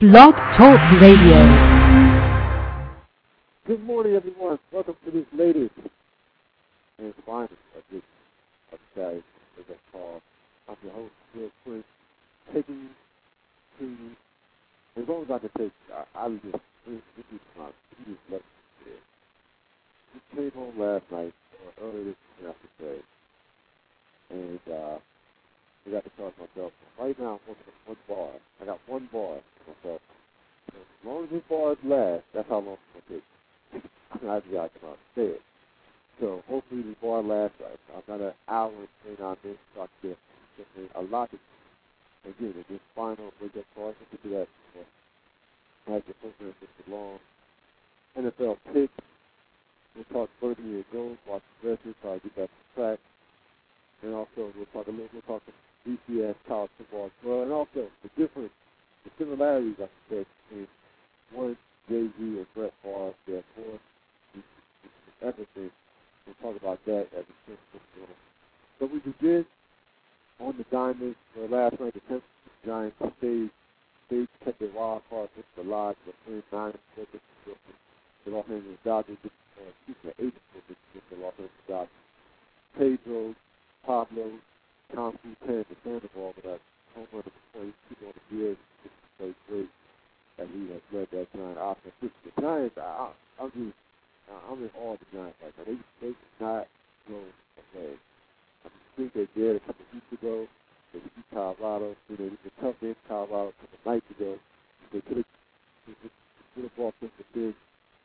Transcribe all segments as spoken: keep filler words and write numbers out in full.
Blog Talk Radio. Good morning, everyone. Welcome to this latest and final of this episode of that call. I'm your host, Bill Prince, taking you to you. As long as I can take, I, I was just, this is my, this is left there. Just came home last night, or earlier this morning, I should say, and uh, I got to charge myself. Right now, I'm working on one bar. I got one bar for myself. So as long as this bar lasts, that's how long it's going to take. I just got to come out and say it. So hopefully this bar lasts. Right. I've got an hour and twenty-nine minutes, so I can get a lot of, again, in this final wake-up call, I can do that. I have the first and Mister Long. N F L picks. We'll talk further and goals, watch the dresses, try to get back to track. And also, we'll talk a little, we'll talk B C S, college football as well. And also, the difference, the similarities, I should say, between one, Jay-Z and Brett Favre, their fourth, everything. We'll talk about that as a system. So we begin on the diamond. Uh, last night, the Temple Giants stayed, stayed, kept their wild card against the Lodge for three nine. The Los Angeles Dodgers, uh, excuse me, eight against the Los Angeles Dodgers. Pedro, Pablo, Thompson, Tan, the Sandoval, but that home run of the play, keep on the field, just play great, and he has led that Giant offense. The Giants, I, I'm just, I'm in awe of the Giants right now. They, they did not go away. I think they did a couple weeks ago. They beat Colorado. They did a tough in Colorado a couple nights ago. They could have, could have bought just a big,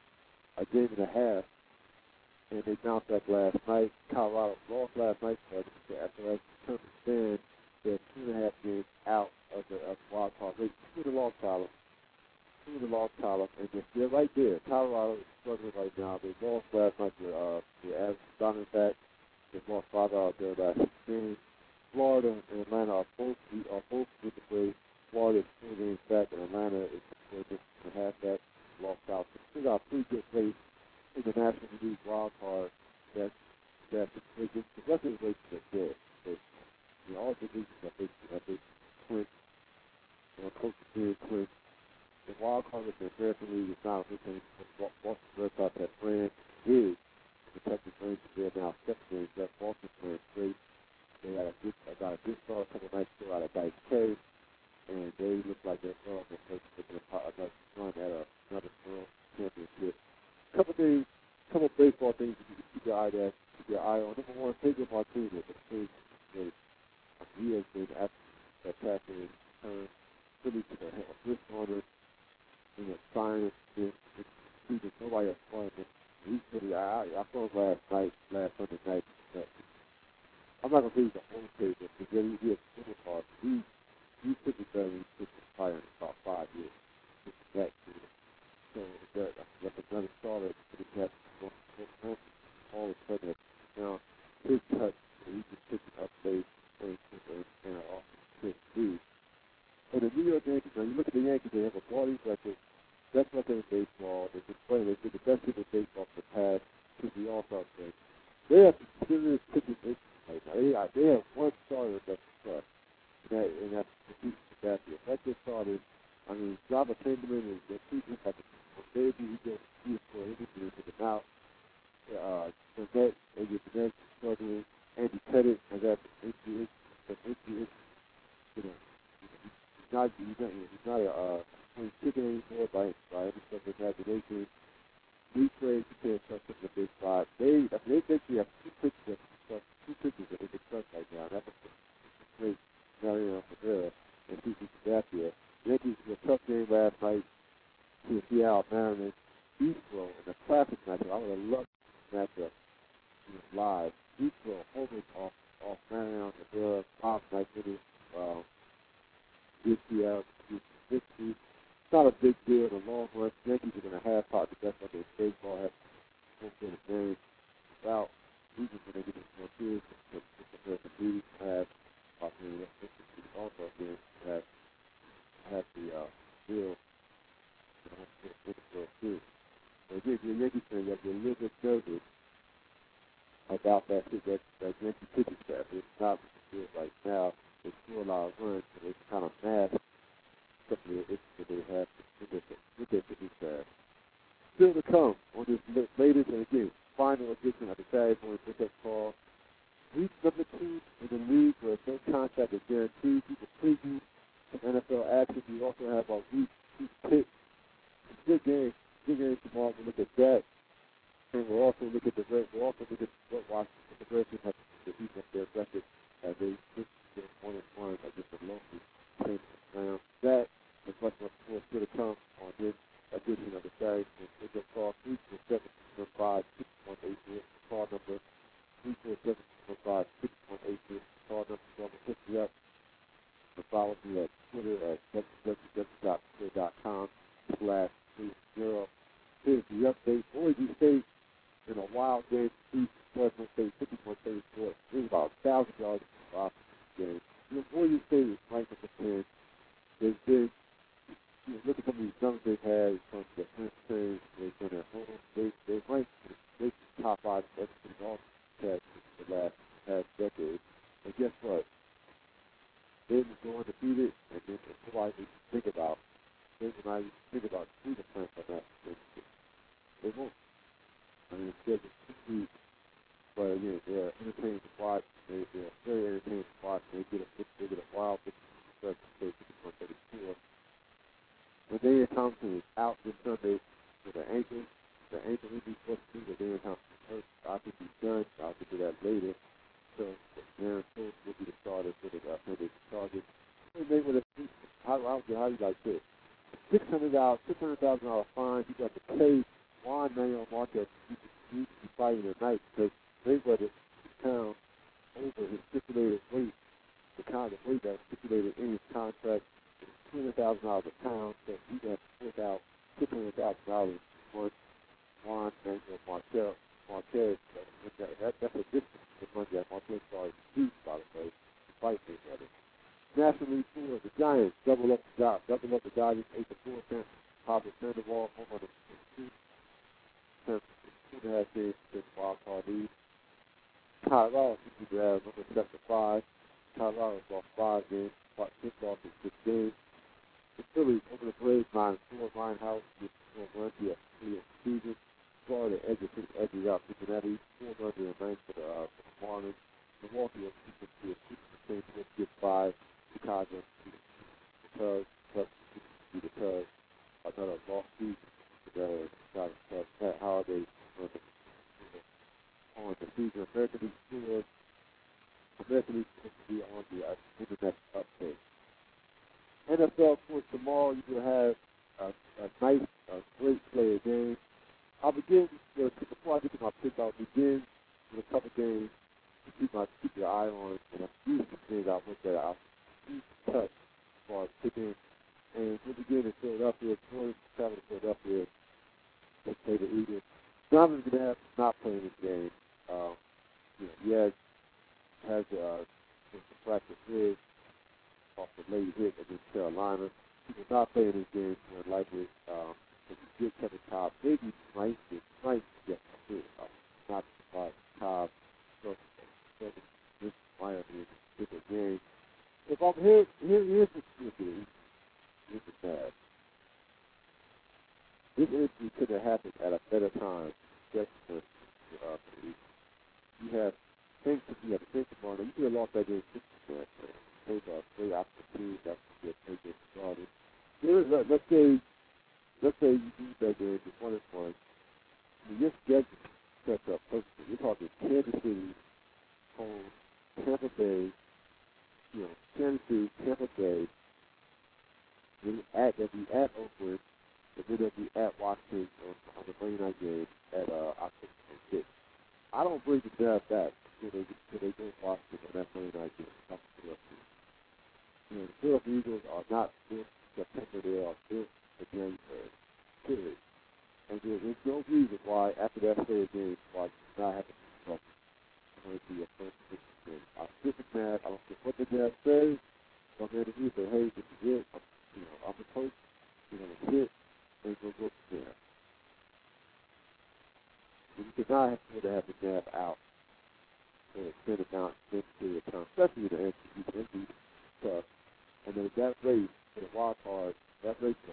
a game and a half. And they bounced back last night. Colorado lost last night, but after I turned to stand, they're two and a half games out of the, of the wild card race. Two in the lost column. Two in the lost column. And they're, they're right there. Colorado is struggling right now. They lost last night to uh, the Arizona Diamondbacks. They lost five out there last game. Florida and Atlanta are both are both good to play. Florida is two games back, and Atlanta is just a half back. Lost out. So they got a pretty good place in the National League wild card. That that the rest of the races are dead. They, you know, all the divisions are basically have been quick. You know, Coach is very quick. The wild card of the American League is not a good thing. Boston Red Sox have ran big. The Texas Rangers, they're now seven games left. Boston's playing great. They got a good, I got a good start a couple nights ago out of Dice K, and they look like they're going to take another run at a, another world championship. Couple things, couple baseball things you can keep your eye at, keep your eye on. Number one, Pedro Martinez. He has been absolutely spectacular in turn. Really to the wrist on it. You know, science, this, this, nobody has fun. He's really, I, I saw him last night, last Sunday night. I'm not going to say he's a home favorite because he, he has superstars. He, he's pretty better than he's pretty fire in about five years. It's that good. So that, that's another starter for the Cats. All of a sudden, now his touch, he just picking up base and and off the speed. And the New York Yankees, now you look at the Yankees, they have a body record. Best record in baseball. They've been playing. They've been the best team in baseball for the past since the All-Star break. They have some serious pitching issues right now. They, they have one starter that's a trust, and, that, and that's the Pete Sabathia. That's their starters. I mean, Java Chamberlain is the Pete like a baby. He goes he for anything to them out. Uh, Burnett, A J Burnett is struggling. Andy Pettit has had injury issues. You know, he's not, he's not, he's not a uh, playing chicken anymore by, by any sort of imagination. These trades, you can't trust them in the big spot. They, I mean, they basically have two pitchers that they trust, two pitchers that they can trust right now. That's a great Mariano Rivera and Pete Sabathia. The Yankees were a tough game last night to the Seattle Mariners. Eastro in a classic matchup. I would have loved this matchup live. Eastro homers off off Mariano Rivera, Bob night inning, um, D C L, sixty. It's not a big deal in the long run. Yankees are going to have part the best of their baseball. Have home field advantage. Without losing when they get into more serious, the American League have opportunity to also have have the uh, deal. Too. So again, the Yankees fan, you have to be a little bit nervous about that that that Yankee pitching staff. It's not what it is right now. They score a lot of runs, so it's kind of mask couple of issues that they have with their, with their fitness staff. Still to come on this latest and again, final edition of the Saturday Morning Pickup Call. Week number two in the league where no contract is guaranteed. People preview some N F L action. We also have our week two pick. Good game. Good game tomorrow. We'll look at that. And we'll also look at the Red. We'll also look at what Washington the Redskins have to beat up their record as they switch to one and one against the local team. Now that is much more still to come on this edition of the Saturday. It's a call three four seven one five six one eight zero. Call number three four seven one five six one eight zero. Call number seven hit me up and follow me at Twitter at www.twitter.com slash three zero. Here's the update. Boise State in a wild game, East Fresno State fifty-one thirty-four. It was about a thousand yards off the game. You know, Boise State is ranked number ten. They've been, you know, look at some of these numbers they've had in terms of their friends, they've been at home. They, they've ranked they top five everything all the the last past decade. And guess what? They were going to beat it, and then that's why they think about they when I think about who the plan for that. They, they won't. I mean, it's scheduled two weeks, but again, they're entertaining to watch. They, they're very entertaining to watch. They get a they get a wild fifty-one thirty-four. When Daniel Thompson is out this Sunday with an ankle, the ankle injury supposed to be with Daniel Thompson hurt. I think he's done. I'll get to that later. So Darren Schultz will be the starter for the uh, Sunday target. They would have how how how you like this? Six hundred dollars, six hundred thousand dollar fine. You got to pay Juan Manuel Marquez to be fighting tonight because they were the town over his stipulated weight, the kind of weight that was stipulated in his contract. two hundred thousand dollars a pound, so he got to put out six hundred thousand dollars for Juan Manuel Marquez. Marquez, that, that, that's a distance of money that Marquez already received, by the way, to fight for each other. National League Tour, the Giants double up the job, double up the Dodgers, eight to four. Pablo Sandoval, home on the two, two and a half days to the wild card lead. Colorado, fifty grabs, number seven to five. Colorado lost five games, fought six lost in six games. The Phillies over the Braves, nine four. Ryan House with four runs here for the season. Florida edges edges out Cincinnati, four runs in the ninth for the uh, for the Marlins. Milwaukee is two to two percent, get five. Chicago, the Cubs, Cubs, the Cubs. Another lost season for the Chicago Cubs. Pat Holiday on the, on the season. American League Tour. American League Tour to be on the uh, internet update. N F L, of course, tomorrow you will have a, a nice, a great play of game. I'll begin, you know, before I get to my pick, I'll begin with a couple games to keep my keep your eye on, and a few things I look at. I'll touch as far as picking. And we'll begin in Philadelphia. Jordan travel to Philadelphia. Let's play the Eagles. Donovan McNabb not playing this game. Um, you know, he has, has uh, some fractured ribs off the late hit against Carolina. He will not play in this game, more likely. Um, if you get Kevin Cobb, maybe might get, might get it. Uh, not surprised. Cobb, so, so this might be a different game. If I'm here, here, here's the truth. Here's the sad. This injury could have happened at a better time. Just for, uh, for the, you have things to be at the tomorrow. You could have lost that game sixty percent. Those are great opportunities that could get taken started. There is a, let's say, let's say you do that game, it's one and one. I mean, your schedule sets up perfectly. You're talking Kansas City, home, Tampa Bay. You know, Kansas City, Tampa Bay, then at they'll be at Oakland, and then they'll be at Washington on, on the Monday night game at uh, October twenty-sixth. I don't bring the Bears back until they until they go to Washington on that Monday night game. That's the you know, the Philadelphia Eagles are not built for September; they are built for January. Period. And there, there's no reason why after that third game, why you not have a discussion. It's going to be a first game. I'm super mad. I don't care what the Bears say. I'm going to be say, hey, this is it. I'm, you know, I'm the coach. You're going to hit. And go go from there. And you cannot afford to have the jab out for an extended amount of time, especially in the N C double A tough. And then that race for the wild card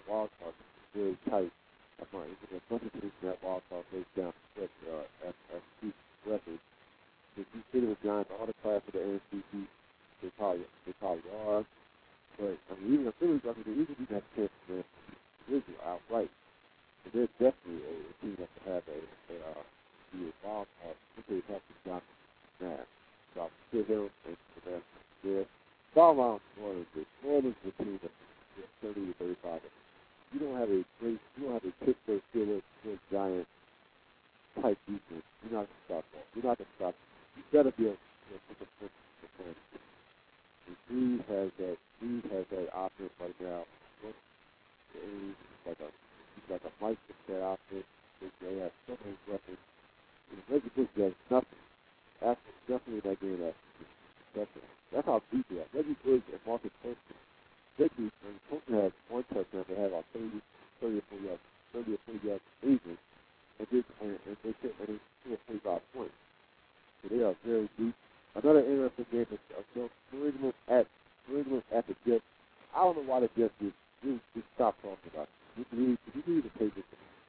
wild card is very tight. I find even a bunch of teams in that wild card race down the stretch uh, at at two records. If you sit with Giants, all the class of the N F C East, they probably they probably are. But I mean, even the Phillies, I mean, they even didn't have a chance to win the division outright. So they're definitely a, a team that can have a, a uh, be a wild card. I think they have to stop that. So I'm still here and the there. Ball round New Orleans is New Orleans is a team that's thirty to thirty-five. You don't have a great, you don't have a Pittsburgh Steelers, Steelers Giants type defense. You're not gonna stop that. You're not gonna stop. You better be able to put the foot in the front. And Breeze has that. Breeze has that offense right now. He's like a, he's like a Mike with that offense. They have so many weapons. And Reggie Bush does nothing. That's definitely that game. That that's that's how deep they are. Reggie Bush and Marcus Poston. Reggie and Poston had one touchdown. They had about thirty, thirty or forty yards, thirty or forty yards season, and they and, and they took and they scored forty-five points. So they are very deep. Another interesting game is uh, New England at New England at the Jets. I don't know why the Jets did just, just stop talking about it. You need you need to take this.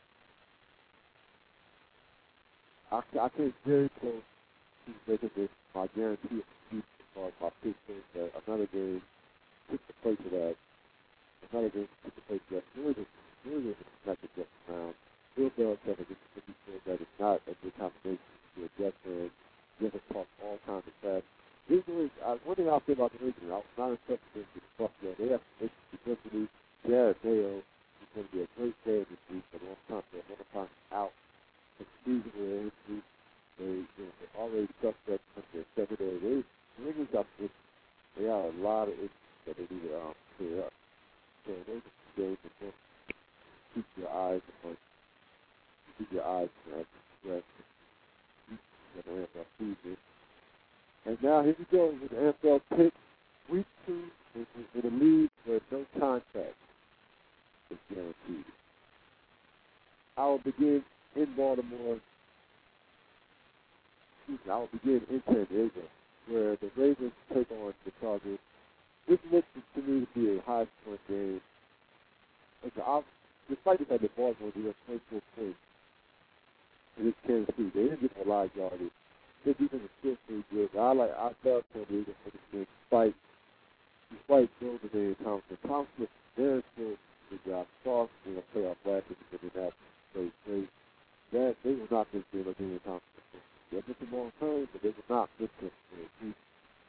I I think very close to making this my guarantee of uh, my pick is that another game took the place of that. Another game took the place of that. New England New England is not the Jets around. Bill Belichick is making sure that it's not a good combination to a Jets fan. Jets have talked all kinds of trash. These boys, uh, one thing I'll say about the Rangers, I was not expecting them to fuck there. They have to make defensively. Jared Mayo is going to be a great player this week for a long time. For a long time out. The season with their injury, they, you know, they're already suspect for their secondary. They, the Rangers got this. They have a lot of issues that they need to um, clear up. So those are two games that just keep your eyes on, keep your eyes on that stress. The N F L season. And now here we go with the N F L pick. Week two in, in, in a league where no contract is guaranteed. I will begin in Baltimore. Excuse me, I will begin in San Diego, where the Ravens take on the Chargers. This looks to me to be a high-scoring game. Okay, despite the fact that Baltimore did have twenty-four points against Kansas City, they didn't get a lot of yardage. Their defense is still pretty good. I like I love San Diego for this game, despite despite Joe Devane and Thompson. Thompson, they're still good job. Sauce in a playoff last year because they have played great. That they will not miss Devane and Thompson. They'll miss him long term, but they will not miss him for a week.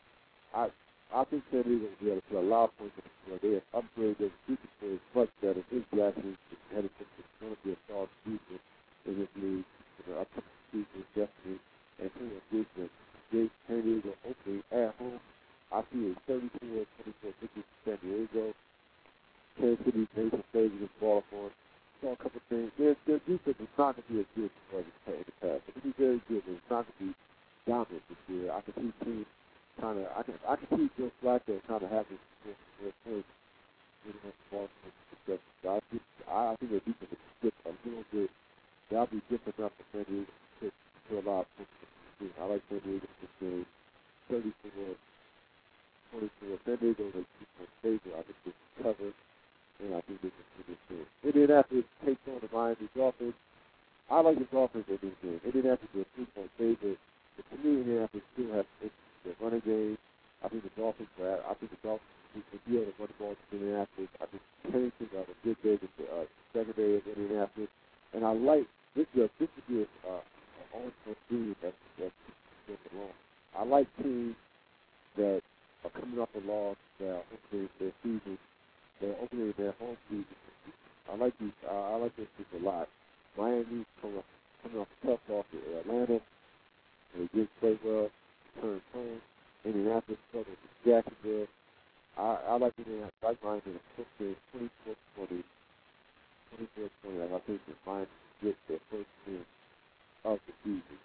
I I think San Diego will be able to put a lot of points in the score. They have upgraded their defense for as much better. His Jackson is headed to it's going to be a solid defense in this league for the upcoming season, definitely. And who is defense? Jake San Diego opening at home. I see a thirty-four twenty-four victory for San Diego. Kansas City made some plays against Baltimore. Saw a couple things. Their, their defense is not going to be as good as in the past. It will be very good, but it's not going to be dominant this year. I can see teams kind of. I can. I can see Joe Flacco kind of having their points in the Baltimore success. So I think. I think their defense is just a little bit. That'll be different enough for San Diego to to a lot of points. I like San Diego this game. thirty-four twenty-four. San Diego is a two-point favorite. I think they can cover, and I think they can win this game. Indianapolis takes on the Miami Dolphins. I like the Dolphins in this game. Indianapolis is a three-point favorite. But to me, Indianapolis still has the running game. I think the Dolphins are I think the Dolphins will be able to run the ball to Indianapolis. I think Pennington got a good day with the uh, secondary of Indianapolis. And I like this. Uh, this would be a uh, on team that's that's that's wrong. I like teams that are coming off a loss that are opening their season, they're opening their home season. I like these. Uh, I like this teams a lot. Miami coming off coming off a tough loss to Atlanta, and they did play well. Turn home. Indianapolis struggled with Jacksonville. I, I like Indianapolis. I like Miami in a quick game, twenty-four twenty. twenty-four twenty. I think that Miami get their first win of the season.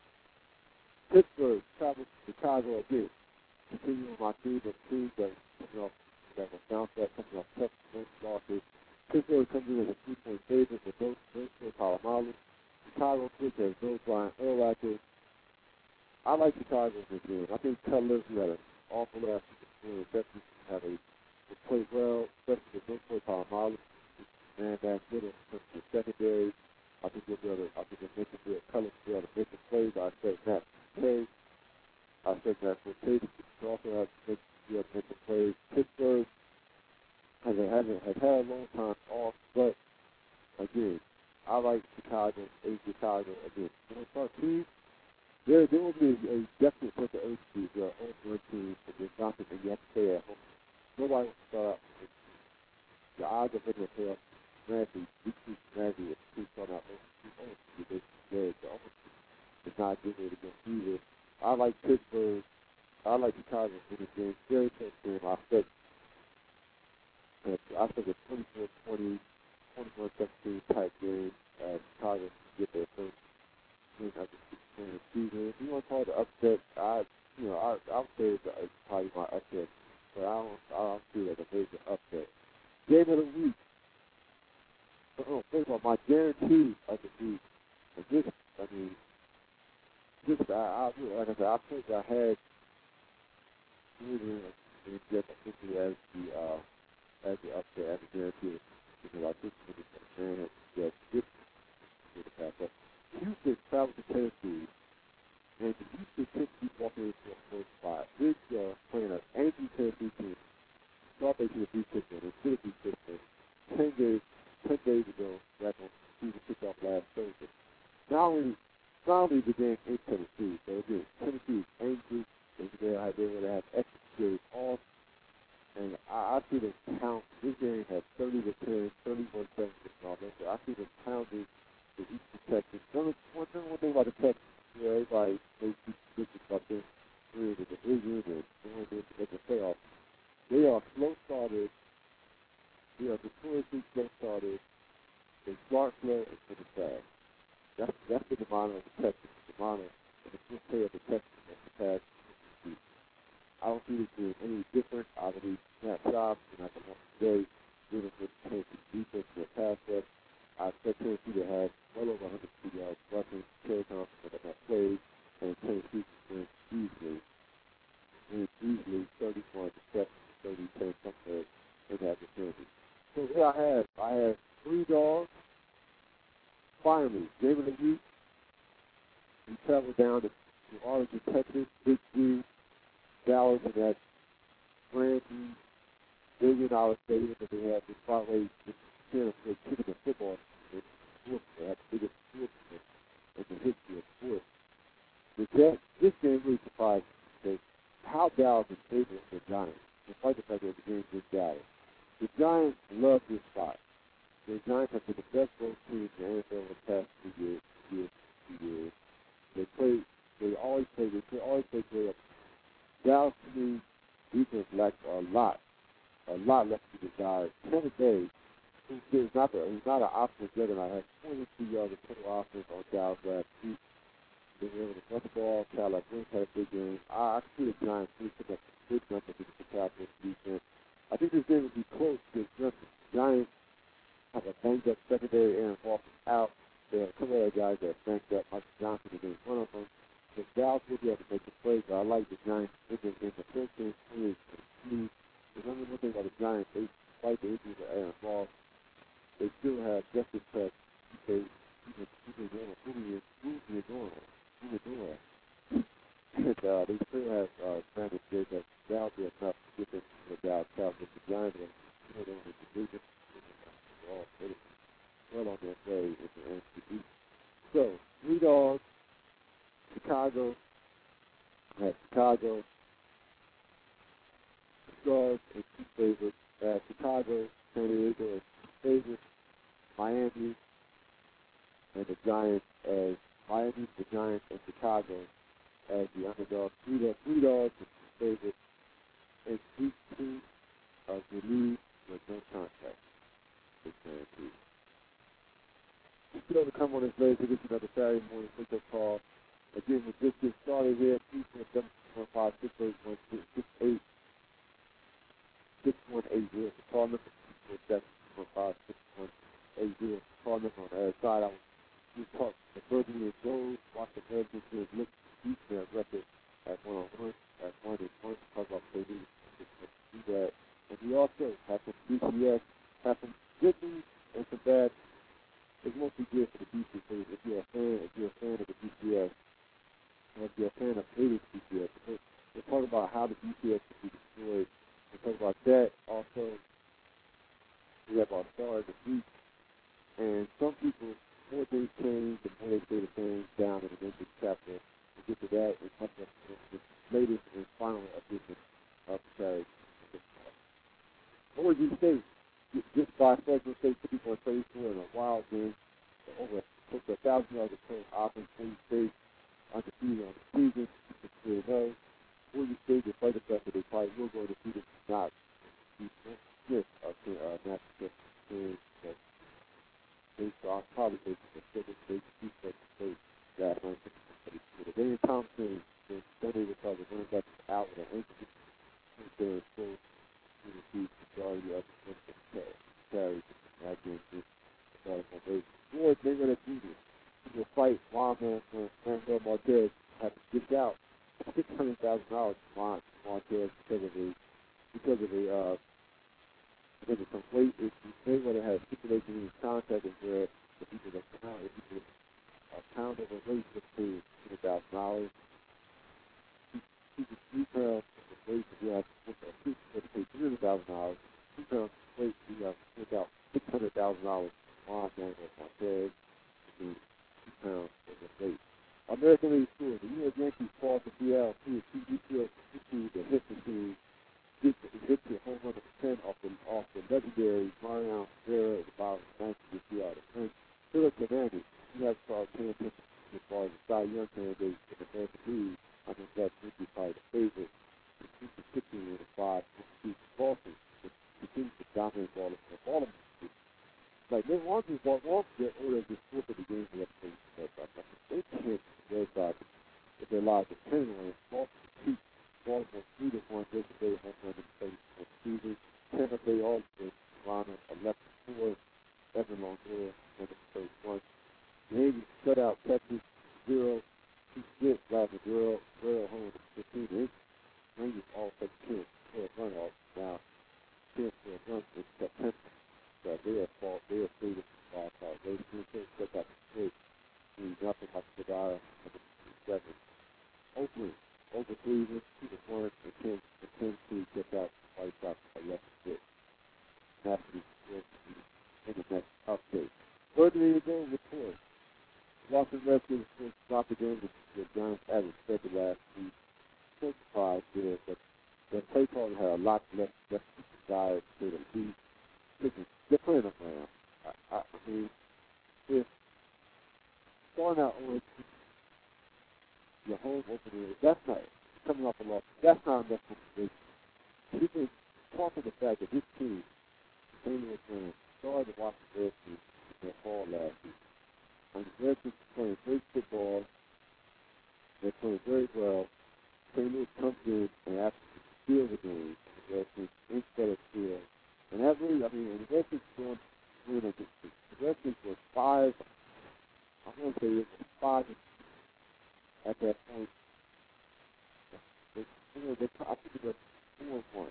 Pittsburgh travels to Chicago again. Continuing my team of teams that coming off that was bounced back, coming off tough losses. Pittsburgh comes in as a three-point favorite with those those Palomalu. Chicago Switch has those Brian Urlacher. I like Chicago in this game. I think Cutler had an awful last season. Definitely have a to play well, especially with those Palomalu. man down middle from the secondary. I think you'll be able to, I think you'll make it be a color to be able to make the plays. I said that play. I said that for Tatum to also have to make, be able to make the plays. Pittsburgh has, a, has, a, has had a long time off, but again, I like Chicago, A Chicago. Again, when it comes to there, there will be a definite sense of urgency. There are over teams, but there's nothing that you have to stay at home. Nobody wants to start out. The odds of hitting a playoff dramatically decrease dramatically if two start out over two homes. They, they, the almost is not good way to go either. I like Pittsburgh. I like Chicago for this game. Very close game. I said, I said a twenty-four twenty, twenty-one seventeen type game. Uh, Chicago get their first win after six games of the season. If you want to call it an upset, I, you know, I, I would say it's, it's probably my upset, but I don't, I don't see it as a major upset. Game of the week. Oh, first of all, my guarantee of the week. And this, I mean, this, I, I, like I said, I think I had Sweden and just officially as the, uh, as the upset, as the guarantee, because I think it was a man that did the pass up. Houston traveled to Tennessee, and the Houston Tennessee walking into a first spot. This uh, playing an angry Tennessee team. Thought they should have beat Pittsburgh. They should have beat Pittsburgh. Ten days, ten days ago, back on season kickoff last Thursday. Not only, not only the game in Tennessee, but again, Tennessee is angry. They they they would have extra days off, and I, I see them count. This game had thirty to ten, thirty-one seven to so I see them pounding the Eastern Texans. One, one, one thing about the Texans, you know, everybody makes decisions about them through the division and going to make the playoffs. They are slow starters. They are notoriously slow starters. They start slow and finish fast. That's that's the demands of the Texans. The demand of the first play of the Texans of the past season. I don't see this being any different. I believe Matt Schaub and I can today dealing with Tennessee defense and the pass rush. I expect Tennessee to have well over one hundred fifty yards rushing, carry Thompson for that plays, and Tennessee can win easily. Win easily thirty-one to seven. thirty, ten, something in that vicinity. So here I have, I have three dogs. Finally, game of the week. We traveled down to, to Arlington, Texas, Big G, Dallas, and that brand new billion dollar stadium that they have. It's probably the kicking the football. They have the biggest sports in the history of sports. The Jets, this game really surprised me. How Dallas is favored the Giants. Despite the fact that the game is Dallas. The Giants love this spot. The Giants have been the best road team in the N F L in the past two years, years, two years. They play, they always play, they play, always play great. Dallas to me, defense lacks a lot, a lot left to be desired. Tampa Bay, who's not the, who's not an offensive juggernaut, has twenty-two yards of total offense on Dallas last week. They were able to run the ball. Cadillac Wentz had a big game. I, I see the Giants really pick up a big number against the Cowboys defense. I think this game will be close because the Giants have a banged-up secondary. Aaron Walker's out. They have a couple other guys that are banged up. Michael Johnson is one of them. So Dallas will be able to make the play, but I like the Giants in this game. The first game is huge. There's only one thing about the Giants. They fight the injuries of Aaron Walker. They still have Justin Tuck. They even even doing who is who is doing who is doing. And uh, they still have uh, Brandon Jacobs. That'll be enough to get them to the Dallas Cowboys. The Giants are you know they're in the division. They're all pretty well on their way in the N F C. So three dogs. Chicago. I have Chicago. Stars and two favorites. Uh, Chicago, San Diego as favorites. Miami and the Giants as Miami, the Giants, and Chicago as the underdog. Three dogs, three dogs is the favorite. And week two of the league with no contact. It's guaranteed. Still to come on this later. This is another Saturday morning quick call. Again, we'll just get started here. three four seven one five six eight one six eight six one eight zero. The call number three four seven one five six one eight zero. Call number on the other side. I was talk the Burgundy and Gold. Watch the Burgundy and look deep their record at one on one. At one and one. Talk about K D. Do that. And we also have some B C S, have some good news it's a bad. It's mostly good for the D C. So if you're a fan, if you're a fan of the D C S, or if you're a fan of hated D C S, we'll, we'll talk about how the D C S can be destroyed. We'll talk about that. Also, we have our star of the week. And some people, the more things change, the more they say the things down in the next chapter. We'll get to that and talk about the latest and final edition of the Saturday. Boise State, just by Fresno State, fifty-four thirty-four in a wild game. Over close to a thousand yards of total offense. Boise State undefeated on the season. three and oh. Boise State, despite the fact that they probably will go to defeat them, not beat Smith of the uh, national team. Based on probably based on the second state, two second state last night. The Daniel Thompson, the Sunday recovered, running back out with an ankle. There is still to receive the majority of the carries that game. George, they're going to do this. He will fight Wyman and Randall Marquez have to get out six hundred thousand dollars from Marquez because of a because of a uh, because of some weight issues. They would have had stipulation in his contract where the people that count, if people are pound over weight, would pay one hundred thousand dollars. He could three pounds of weight if you have to pay three hundred thousand dollars. Two pounds of weight, you have to pay out six hundred thousand dollars on Daniel Marquez. Two pounds of weight. American League Tour, the New York Yankees fall to Seattle. He is two the hit the team. Hit the home run of ten off the off the legendary Mariano Rivera at the bottom of the ninth to Seattle. And Philip Hernandez, he has started paying attention as far as the Cy Young candidate in the American League. I think that would be probably the favorite. He's pitching in the five to Boston, which continues to dominate Baltimore. Baltimore. Like, they want to walk off the order of the sport of the games they have to play. They can't their side if their lives are ten wins. Baltimore keep Baltimore three to one yesterday home run in the face of the season. Tampa Bay also Toronto eleven to four. Evan Longoria in the first one. The Yankees shut out Texas zero. Two six last zero. Zero home with fifteen inches. Rangers all take ten for a run off now. ten for a run in September. So they are fault. They are free to wild card. They should set out the straight. Nothing like the guy at the seven. Oakland, over Cleveland, two to one, and ten, and ten to get out the White Sox eleven to six. Has to be in the next update. Further to go with Torres. Washington Redskins first dropped the game with the Giants as expected last week. So surprised there, but the play call had a lot less less desire to the lead. Listen, they're playing them around. I, I, I mean, if starting out on your home opener, that's not coming off a loss. That's not enough motivation. People talk of the fact that this team, Saint Louis Rams, started to watch the Redskins in their fall last week. And the Redskins are playing great football. They're playing very well. Saint Louis comes in and actually steal the game. The Redskins instead of steal. And that really, I mean, the Redskins going through the the Redskins were five. I want to say it was five at that point. They, you know, they, I think it was four and one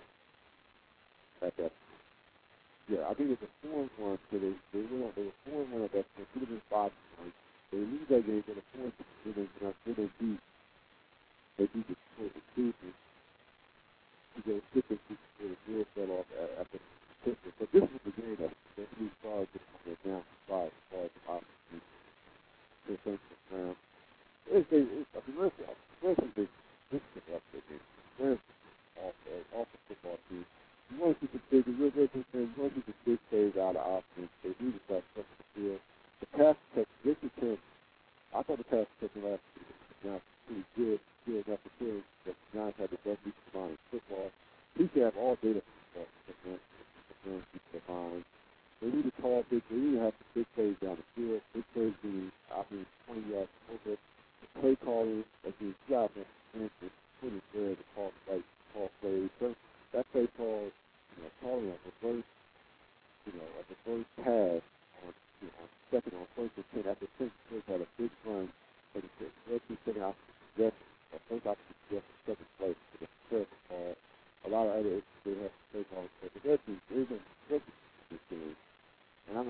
at that point. Yeah, I think it was a four and one. So they they went on. They were four and one at that point. Could have been five and one. They lose that game. They were four and six. Then they, you know, then they beat. They beat the the Steelers. They were six and six. The real fell off after the Pistons. But this was the game that that we saw just on their down five as far as the offense. They're thankful for them. It's a, it's a, listen, listen, this this is up there, man. There's off the off the football team. You want to see the big, you're looking for, you want to see the big plays out of offense. They do the stuff stuff in the field. The pass catch, this is him. I thought the pass catch last week was now pretty good, good enough to kill. But the Giants had the best defensive line in football. He should have all data for the defensive line. They need to call big. They need to have the big plays down the field. Big plays being, I mean, twenty yards over. The play calling, as you got to answer, put it there to call the right call plays. So that play call, you know, calling a reverse, you know, a reverse pass on, you know, on second on first and ten. After ten, Chris had a big run, but he said, let's be second out to the or first out to the second place to the first call. A lot of other they have play calls, but the Redskins isn't this game. And I'm not going to say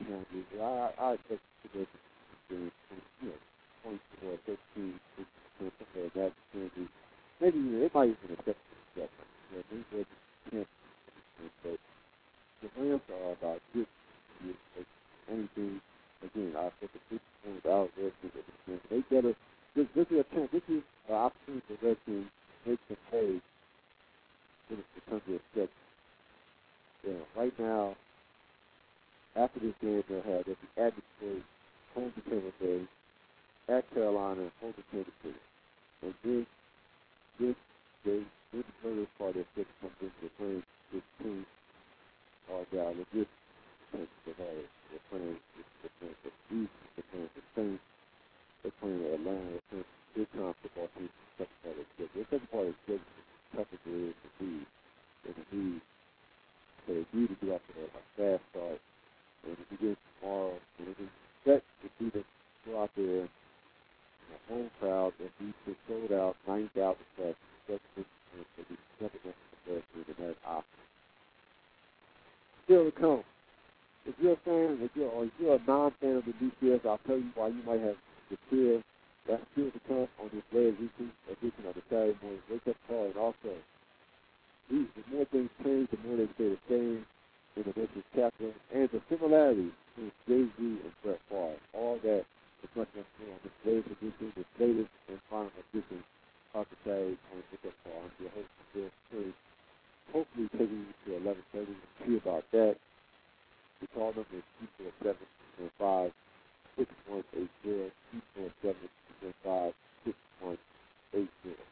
challenges. I, I expect to get you know, twenty-four, thirteen, fifteen, something like that. Maybe, maybe it might even accept it. You know, maybe they can't, but the Rams are about good. Anything, again, I put the fifty points out there to the They better, this, this is a chance, this is an opportunity for Redskins to make some pay when it comes to a stretch. You know, right now, after this game, they'll have, they'll be at Detroit, home to Tampa Bay, at Carolina, home to Kansas City. And this, this, they, this is part of their six comes into the playing this team, all down, legit. They're playing, they're playing the East, they're playing the Saints, they're playing Atlanta, they're playing big time football teams. The second part is good. The second part is good, tough as it is to be in the league. So they need to get off to a fast start. And if you get tomorrow, and if you expect to see them go out there, a home crowd, and be sold out, nine thousand plus, that's the second one for the best team, and that's option. Still to come. If you're a fan, if you're, or if you're a non-fan of the D C S, I'll tell you why you might have the fear. That's still to come on this latest weekly edition of the Saturday Morning Wake Up Call. And also, these, the more things change, the more they stay the same in the Memphis Capitals. And the similarities between Jay-Z and Brett Favre. All that is much much more on this latest edition, this latest and final edition of the Saturday Morning Wake Up Call. I'm your host, Bill Curry. Hopefully taking you to eleven thirty to see about that. The call number is two four seven, two four five, six one eight zero, two four seven, two four five, six one eight zero.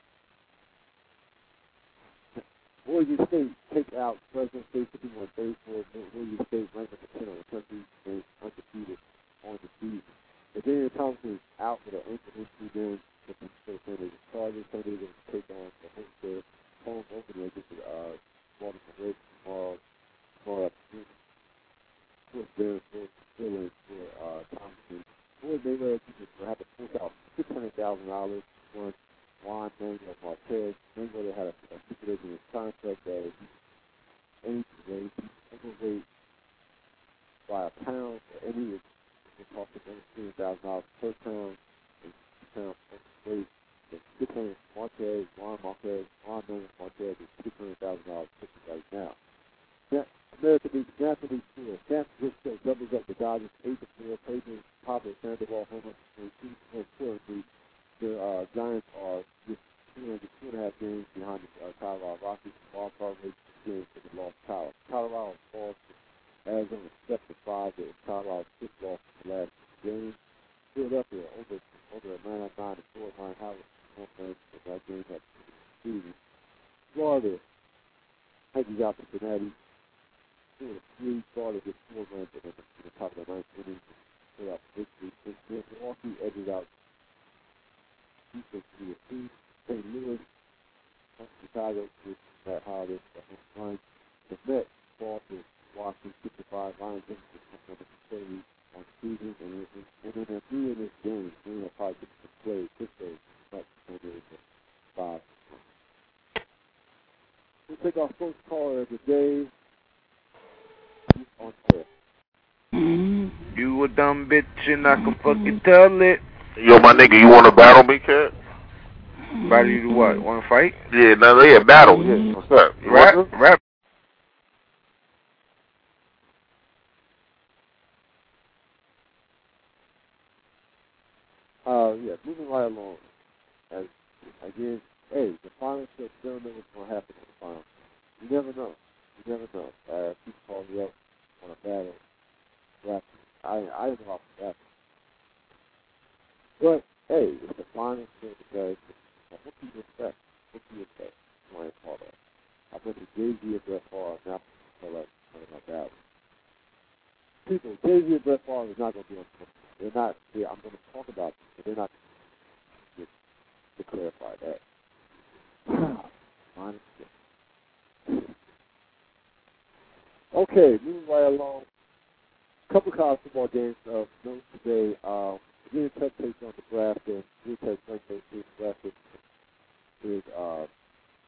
Oregon State take out Fresno State fifty-one thirty-four. Oregon State ranked at the ten on the country and undefeated on the season. The Daniel Thompson is out with an ankle injury then with the San Diego Chargers. Sunday they will take on the host their home opener against the uh, Baltimore Ravens tomorrow, tomorrow afternoon. Of course, there for filling for uh, Thompson. Floyd Mayweather will have to fork out six hundred thousand dollars for Juan Manuel Marquez. Mayweather had a, a stipulation in his contract that if he aims to raise overweight by a pound or any, it will cost him twenty thousand dollars per pound and two pounds overweight. So six hundred Marquez, Juan Marquez, Juan Manuel Marquez is six hundred thousand dollars right now. Yeah. American League National League Tour. San Francisco doubles up the Dodgers eight to four. Pacers Pablo Sandoval homer and two and currently the uh, Giants are just two and two and a half games behind the uh, Colorado Rockies. Wild card race games for the lost Colorado. Colorado falls to Arizona seven to five. The Colorado six lost the last game. Philadelphia over over Atlanta nine to four. Ryan Howard home runs in that game at season. Florida hedges out to Cincinnati. Three started with four runs in the, in the top of the ninth inning. Put out victory. Milwaukee edges out Houston three to two. Saint Louis, Chicago with Matt Holiday at home line. The Mets fall to Washington fifty-five. Ryan Jensen number thirty on the season, and, it, and then they're three in this game. Three will probably get to play Pittsburgh much under five. We'll take our first caller of the day. On air. You a dumb bitch and I can fucking tell it. Yo, my nigga, you want to battle me, kid? Battle you to what? Want to fight? Yeah, no, yeah, battle. Yeah, what's up? You rap, want to? rap. Uh, yeah, moving right along. As again, hey, the finals still don't know what's gonna happen in the finals. You never know. You never know. Uh, people call me up on a battle. Rap. I I don't know how to rap. But hey, it's the finals still today. What do you expect? What do you expect? Why I call that? I went to Jay-Z and Brett Favre. Now I like my battle. People, Jay-Z and Brett Favre is not gonna be on. They're not. They, I'm gonna talk about them, but they're not. To, to clarify that. Okay, moving right along. Couple college football games of note today. Um, Virginia Tech takes on Nebraska. Virginia Tech ranked thirteenth. Nebraska is uh,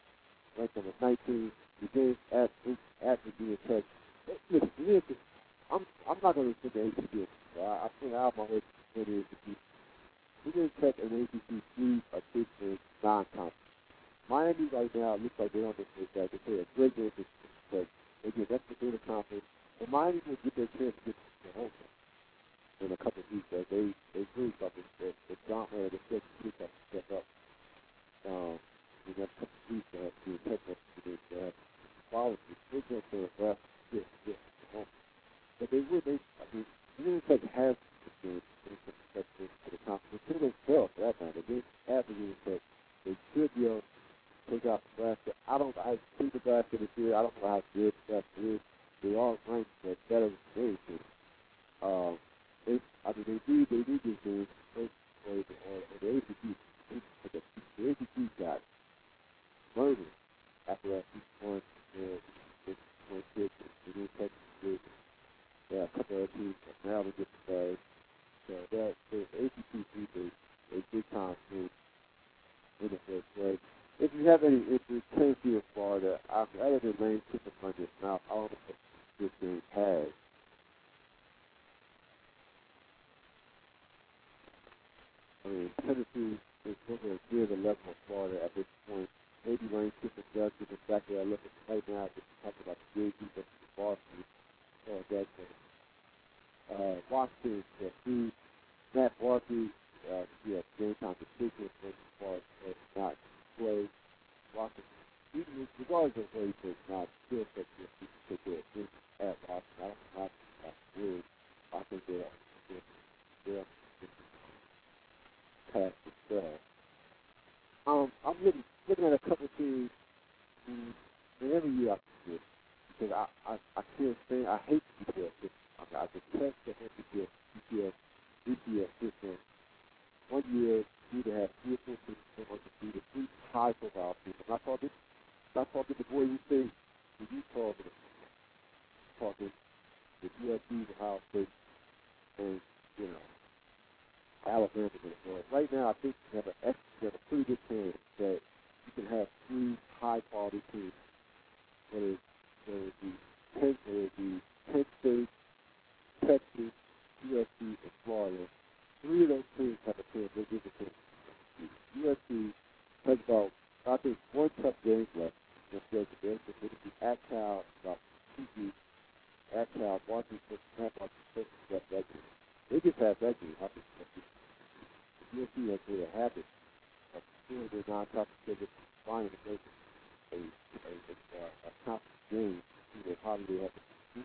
ranked number nineteen. The game at at Virginia Tech. Listen, Virginia Tech I'm I'm not going to say the A C C. I, I think out my way to the A C C. We're going to check an A C C three or six in non-conference. Miami right now looks like they don't think that they play a great game this week, but again, that's the data conference. And Miami will get their chance to get to the home in a couple of weeks. As they they really got this the, the John uh, the second week have to step up. Um, in the next couple of weeks, they have to do a technical to this. They have quality. They're going to play a fast get get to the home. But they would. They I mean, they didn't take half the game in the to the conference. They could have failed for that matter. They have to do it. They should be able. Take out Nebraska. I don't. I see Nebraska this year. I don't know how good Nebraska is. They are ranked, but better than they do. Um, they, I mean, they need. They need this game. First, or, or, or the A C C. The, the A C C got murdered after that one. They went six. They didn't take six. Yeah, a couple of teams. Now they get the third. So that the A C C is a, a big time team in the first place. If you have any interest, Tennessee or Florida, I've added a Lane Kiffin on this now. I don't know if this game has. I mean, Tennessee is looking at near the level of Florida at this point. Maybe Lane Kiffin does get the fact that I look at right now, just talking about the J V versus Boston. So that uh, Washington, uh, three, Matt Barkley, uh, yeah, game time decision as far as not play. Washington, even regardless of where he plays now, still such a good take care of business at Washington. I don't know how to really. I think they're they're past the spell. Um, I'm looking looking at a couple of teams who, and every year I see this because I I I can't stand. I hate the B P S system. I, I detest the whole B P S B P S B P S system. One year, you either have three or four people on the field, three high-profile people. And I thought this, I thought this, the boy you say, when you called it, talking the U S C, Ohio State, and, you know, Alabama. Well, right now, I think you have, a, you have a pretty good chance that you can have three high-quality teams. Whether it be Penn, whether it be Penn State, Texas, U S C, and Florida. Three of those teams have a chance. They give a chance. U S C has about, I think, one tough game left. Just because they're going to be at Cal about two weeks. At Cal, Washington, snap out the first step that game. They just have that game. I think U S C has made a habit of doing their non-conference schedule, finding a, a, a, a, a conference game to their holiday have to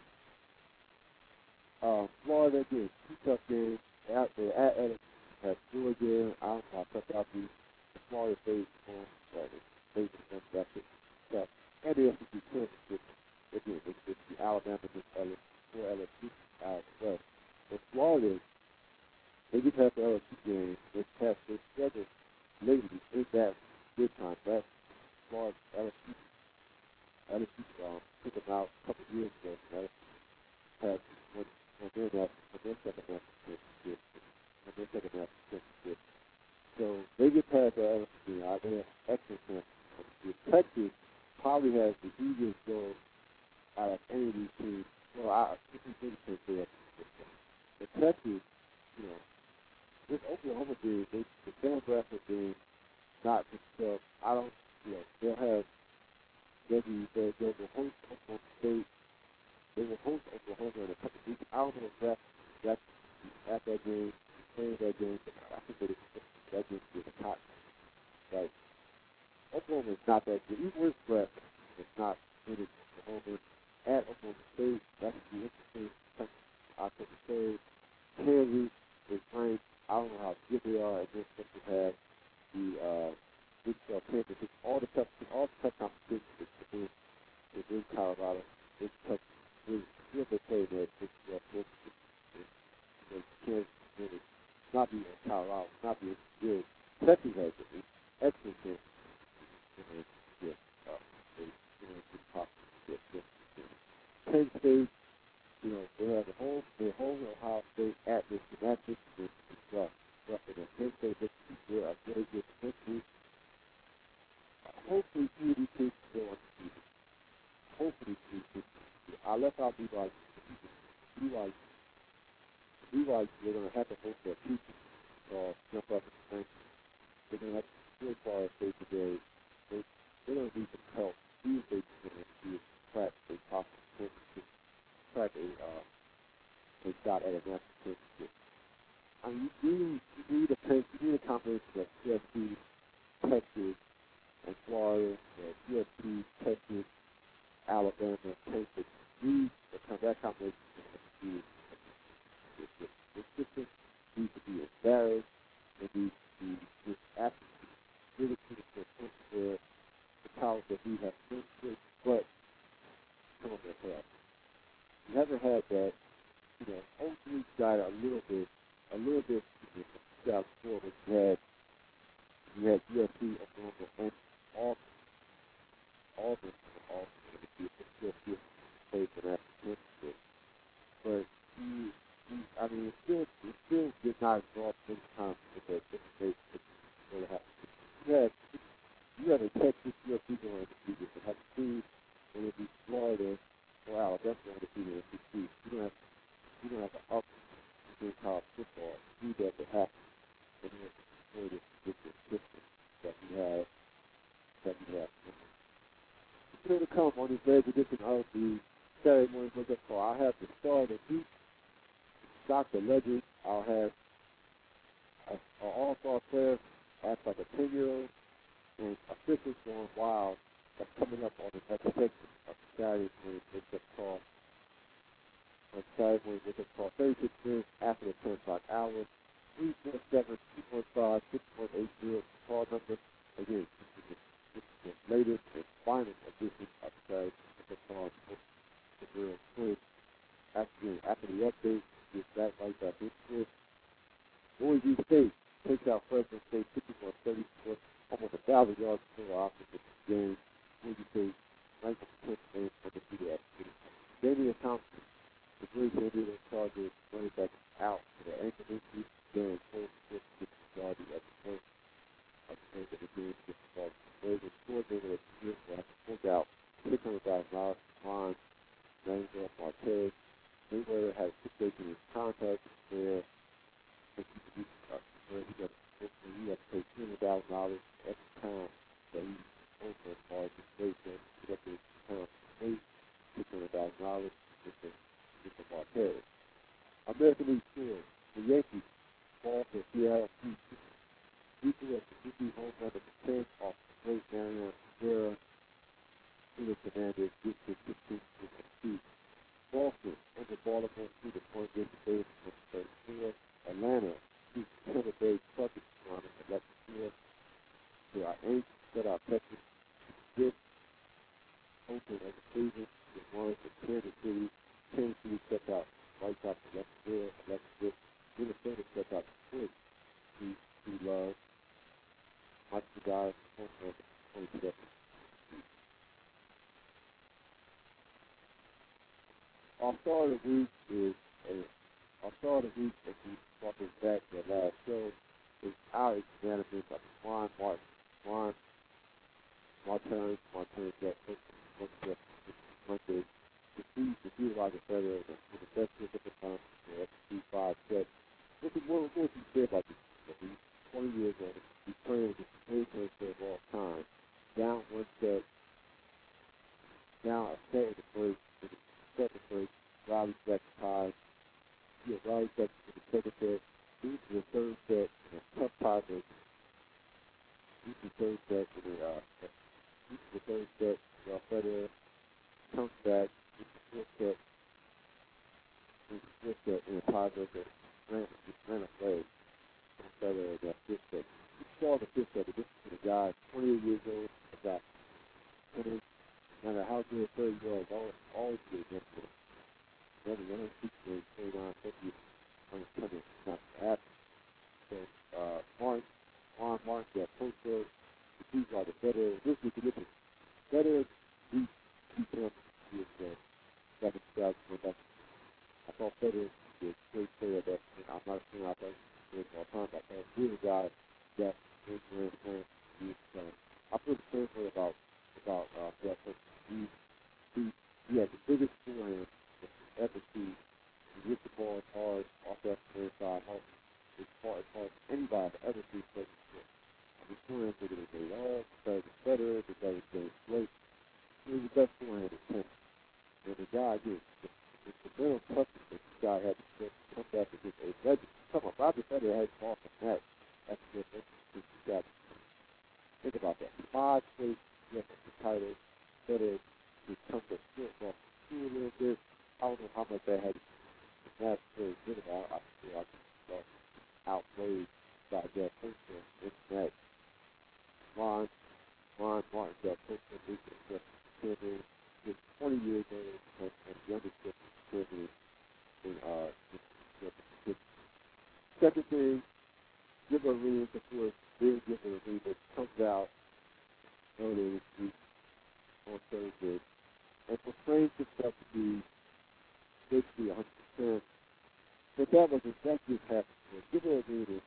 Uh, Florida, again, two tough games. Out there at Edison, have Georgia. I don't know how tough that'll be. The Florida State, um, but the State is that's it. Tough. And the S E C championship, again, it's, it's the Alabama against L S U, for L S U out west. But Florida, they just have the L S U game. They test their schedule lately in that good time. That Florida L S U, L S U um, took them out a couple of years ago. Right? Had one. And then that, and then second half championship, and then second half championship. So they get past the L S U. I they have excellent championship. Texas probably has the easiest goal out of any of these teams. Well, I think they can say that. But Texas, you know, this Oklahoma game, they, the demographic game, not just stuff. I don't, you know, they'll have, they'll be, they'll, they'll host Oklahoma State. They will host Oklahoma in a couple of weeks. I don't know if that's, that's at that game, playing that game, but I think that, it, that game is a hot. Like, Oklahoma is not that good. Even with Brett, it's not good as Oklahoma. At Oklahoma State, that's the interesting thing. I could say Kansas is ranked. I don't know how good they are at this, but they have the uh, Big twelve championship. All the tough, all the tough competition is in Colorado. It's tough. It's really play that Big twelve championship. It's Kansas really not be in Colorado, not be good. Texas has it. Excellent championship. Yeah, uh, they, you know, it's possible. Yeah, yeah. Penn State, you know, they have the whole, their whole Ohio State at this gymnastics. It's rough. Rough. And then Penn State looks to be good. I really good potential. Hopefully, two of these teams go on the season. Hopefully, two of these teams. I left out B Y U. B Y Levi's, they're going to have to hope their people uh, jump up and think. They're going to have to still far as they today. They, they're going to need some help. These days, they're going to see a crack a possible championship, crack a, uh, a shot at a national championship. I mean, you need, you need a pace, you need a combination of U S C, Texas, and Florida, uh, U S C, Texas, Alabama, Kansas. These, that combination is the system needs to be embarrassed. It needs to be just absolutely ridiculed to the point where the powers that we have sensitive, but come on their head. You haven't had that, you know, only got a little bit, a little bit in two thousand four when you had, you had U S C, Oklahoma, and Auburn, Auburn, Auburn, and the U S C played for that championship. But you, you, I mean, it still, it still did not exhaust any time with that different states that really happened. You had, you had a Texas U S C going to be different. Have to see when it be Florida or Alabama going to be the S E C. You don't have, you don't have to up in college football to do that to happen. And you have to play this different system that you have, that you have. Still to come on this very edition of the Saturday Morning Wake-Up Call. I have the star of the week, Doctor Legend. I'll have an all-star player act like a ten-year-old, and officials going wild. That's coming up on the next segment of the Saturday Morning Wake-Up Call. On Saturday Morning Wake-Up Call, thirty-six minutes after the ten o'clock hour. three four seven, two one five, six one eight zero. Call number. Again, this is the latest and final edition of the Saturday Morning Wake-Up Call. The real quick. After, after the update, get back like that. This quick. Boise State takes out Fresno State fifty-one thirty-four, almost a thousand yards per offensive game. Boise State ranked the tenth game for the C D F. Damian Thompson, the great Damian Chargers running back out for the ankle injury. Dan Cole, the majority of the point of the game that the game gets the ball. They were coordinated at the year where I pulled out six hundred thousand dollars from Manuel Marquez. Mayweather had a situation in his contract where he got he had to pay two hundred thousand dollars every time that he over as far as his rate and he got to pound eight six hundred thousand dollars with the with the Marquez. American League Tour, the Yankees fall for Seattle Houston. Houston has the fifty home run of the ten off the great Mariano Rivera. Felix Hernandez gets his fifteen with the speed. Boston over Baltimore through the point game today for thirty-four. Atlanta beats Tampa Bay Buccaneers on eleven-four. There are eight that are Texas. This Oakland over Cleveland. The ones for Kansas City. Kansas City stepped out right out to eleven-four. eleven-six. Minnesota stepped out to Detroit. Two love. Mike Vidal twenty-seven. Our star of the week is a, our star of the week, as we brought this back to the last show, is our examination of Juan Martin. Juan Martin, Martin, that Monday, defeats the Deuteronomy Federal with the best of the time, the F C five set. What what what you say about this? He's twenty years old. He's playing with the same player of all time. Down one set, down a set in the first. Second place, Riley Beck tied. Yeah, Riley Beck for the second set. He's the third set in a tough tiebreaker. He's the third set in a uh, he's the third set. Raw Federer comes back. He's the fourth set. He's the fifth set in a tiebreaker. Ran, ran a play. Federer in that fifth set. He saw the fifth set, but this is a guy, twenty-eight years old, about twenty. No matter how good a third year old, always, always be against it. Never, never speak to him, twenty-nine, fifty, on his coming, not to happen. So, uh, Martin, Juan Martin, that poster, the two are the better, this is the difference. Better, beat, beat him, he is, uh, back in two thousand one, back. I thought Federer was a great player that, and I'm not saying I thought he was all time, but I thought he was a guy that, in Grand Slam, he was, uh, I feel the same way about, about, uh, that person. He, he, he had the biggest forehand that you ever see. He hit the ball hard off best franchise home as far as hard as anybody to ever see play before. I mean, Twins are going to get all better, better, the better James Blake. He was the best forehand in tennis. And the guy, again, the, the, the mental toughness that this guy had to come back against a legend. Come on, Roger Federer had far from that. That's good. That's what you got. Think about that. Five straight U S titles. Federer just comes up short off the two a little bit. I don't know how much that had to do. That's very good about. I feel like it's outplayed by Jeff Pinker in that. Ron, Ron Martin, Jeff Pinker, Lucas, Jeff Pinker, is twenty years old, and, and the youngest Jeff Pinker in, uh, second thing, Gilbert Arenas, of course, big Gilbert Arenas comes out earlier this week on Thursday and proclaims himself to be basically one hundred percent. But that was that just happened. Gilbert Arenas,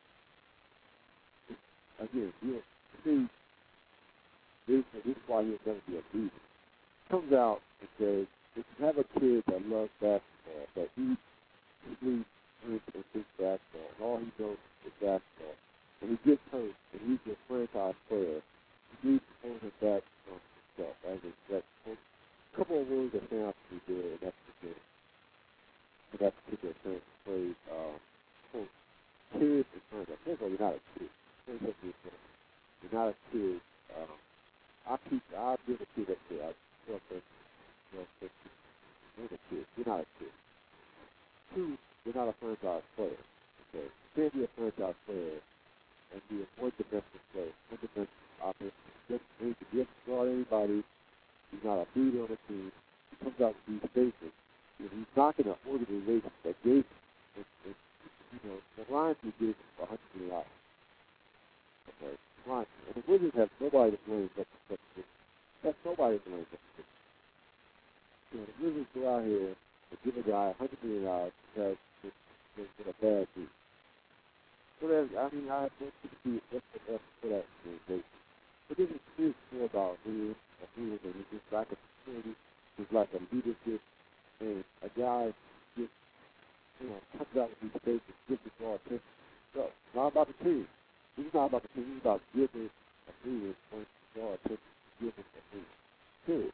again, you know, see, this, this is why he'll never be a leader. Comes out and says, if you have a kid that loves basketball, that he sleeps, drinks, and thinks basketball, and all he knows is basketball, and he gets hurt, and he's a franchise player, you need to hold him back from himself. As a, that a couple of words that sound to be there, and that's the thing. And that particular thing phrase, um, quote, kids in front of first of all, you're not a kid. First of all, you're not a kid. Um, I keep, I've been a kid up there. I tell them, you know, you're a kid. You're not a kid. Two, you're not a franchise player. Okay, you can't be a franchise player and be a one-dimensional player, one-dimensional offense. Just means to get to guard anybody. He's not a leader on the team. He comes out with these statements. You know, he's knocking an organization that gave him, and, and, you know, the Lions who gave him one hundred million dollars. Okay, the Lions. And the Wizards have nobody to blame but the Wizards. That's nobody to blame but the Wizards. You know, the Wizards go out here and give a guy one hundred million dollars because it's been a bad deal. Whatever, I mean, I have to see what's the best for that organization. But this is this is more about rules, a rules, and it's just like a facility, it's like a leadership, and a guy just, you know, comes out with these statements, gives it all attention. So, it's not about the team. This is not about the team. This is about giving a leader and all attention, giving a leader. Period.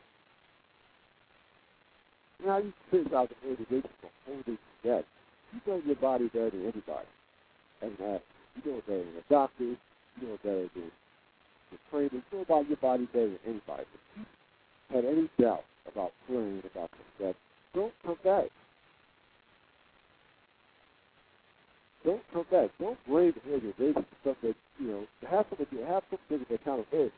You know, you criticize the organization for holding that. You know your body better than anybody. And uh, you know better than a doctor. You know better than the trainer. You know about your body better than anybody. If you had any doubt about playing, about that, don't come back. Don't come back. Don't blame the organization for stuff that, you know, have something, have something of accountability.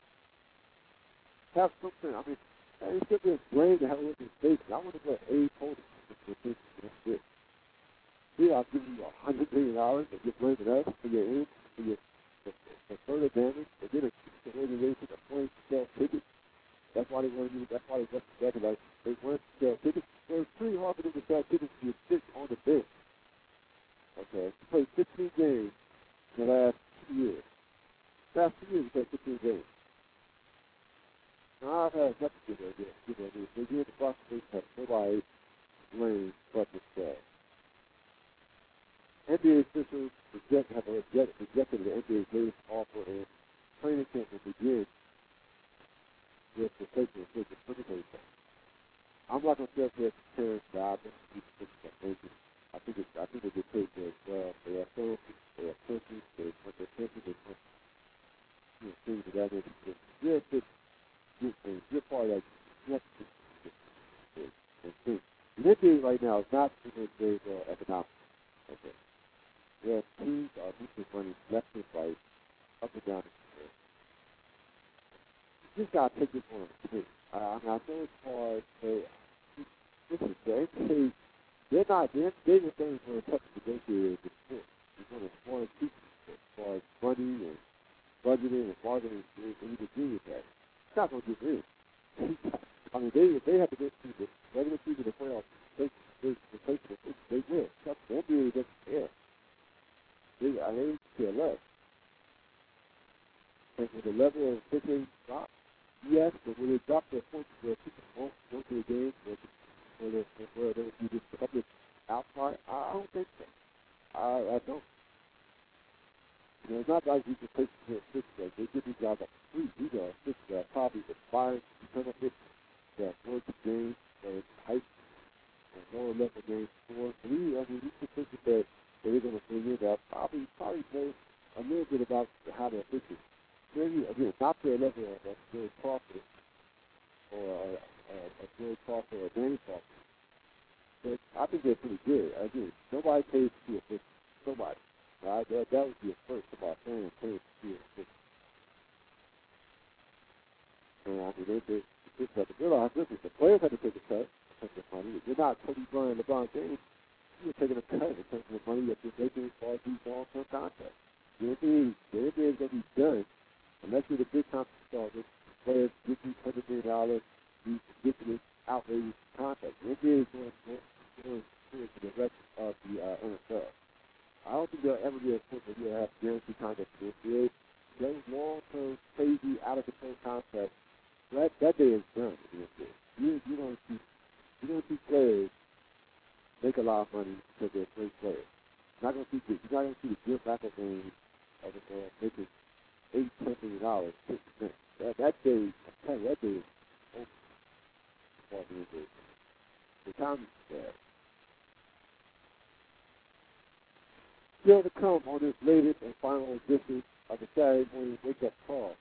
Have something, I mean, it's still being blamed to have an organization. I want to let A hold it. That's it. Yeah, I'll give you a hundred million dollars and you're blaming us for your aim, for your for, for further damage, and then the organization of playing to sell tickets. That's why they want to do. That's why they left the second. Like they want to sell tickets. So it's pretty hard for them to sell tickets if you sit on the bench. Okay, you played fifteen games in the last two years. Last two years, you played fifteen games. Now I've had nothing to do with it. You know, they did the process have nobody blame but themselves. N B A officials reject, have reject, rejected the N B A's latest offer, and training camp will begin with the taking of the twenty twenty. I'm not going to say that parents died. I think it's, I think they get paid there as well. They have fancy, they have countries, they want their country, they want, you know, things of that nature. Yeah, it's just good things. You're part of that. You have to think. The N B A right now is not doing very well economically. Okay. Yeah, teams are losing money left and right, up and down the field. You just got to take this one on the chin. I, I mean, I know it's hard. They, listen, the N B A, they're not, they're, they're the things when it comes to negotiating the sport. It's one of the smartest people as far as money and budgeting and marketing, they need to do with that. It's not going to get in. I mean, they, if they have to go through the regular season of the playoffs, they, they, they, they, they will. The N B A doesn't care. They, I mean, they care less. And with the level of pitching drop, yes, but when they drop their points where people won't go to the game, where, where, where there will be just a couple of outside? I don't think so. I, I don't. You know, it's not like you can take them to a system. They give these guys a free. These are systems that are probably aspiring to become a system that work the game, that is hype, and lower level games for. For me, I mean, these systems that they're going to bring in that probably, probably know a little bit about how they're thinking. Maybe, again, not to a level of a Bill Crawford or a, a, a Bill Crawford or a Danny Crawford. But I think they're pretty good. Again, nobody pays to see a system. Nobody. Right? That, that would be a first of our fans paying to see a system. And I mean, they, they, they have to realize this is the players have to take a cut in terms of money. You're not Kobe Bryant, LeBron James. You're taking a cut in terms of the money that you're making as far as these long-term contracts. The N B A, the N B A is going to be done unless you're the big time star. The players get these one hundred million dollars, these ridiculous, outrageous contracts. The N B A is going to the rest of the uh, N F L. I don't think there'll ever be a point where you'll have guaranteed contracts in the N B A. Those long-term, crazy, out-of-control contracts, that, that day is done in the N B A. You, you don't see, you don't see players make a lot of money because they're great players. You're not going to see the, you're not going to see the Jim McElvain of the uh, making eight, ten million dollars, six percent. That, that day, I'm telling you, that day is over for the N B A. The time is bad. Still to come on this latest and final edition of the Saturday Morning Wake Up Call.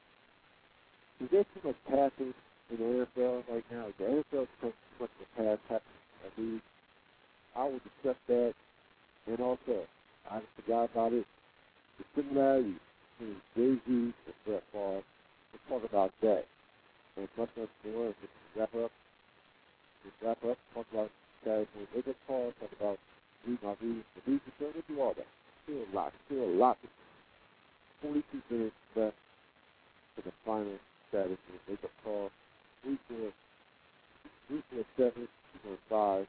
Is there too much passing in the N F L right now? Is the N F L becomes too much of a pass happening? I mean, I will discuss that. And also, I forgot about it, the similarities between Jay-Z and Brett Favre. Let's talk about that. And much, much more. Let's wrap up. Let's wrap up. Talk about Saturday Morning Wake Up Call. Talk about read my readings. The readings are going to do all that. Still a lot. Still a lot. forty-two minutes left for the final Saturday Morning Wake Up Call. three four seven, two one five,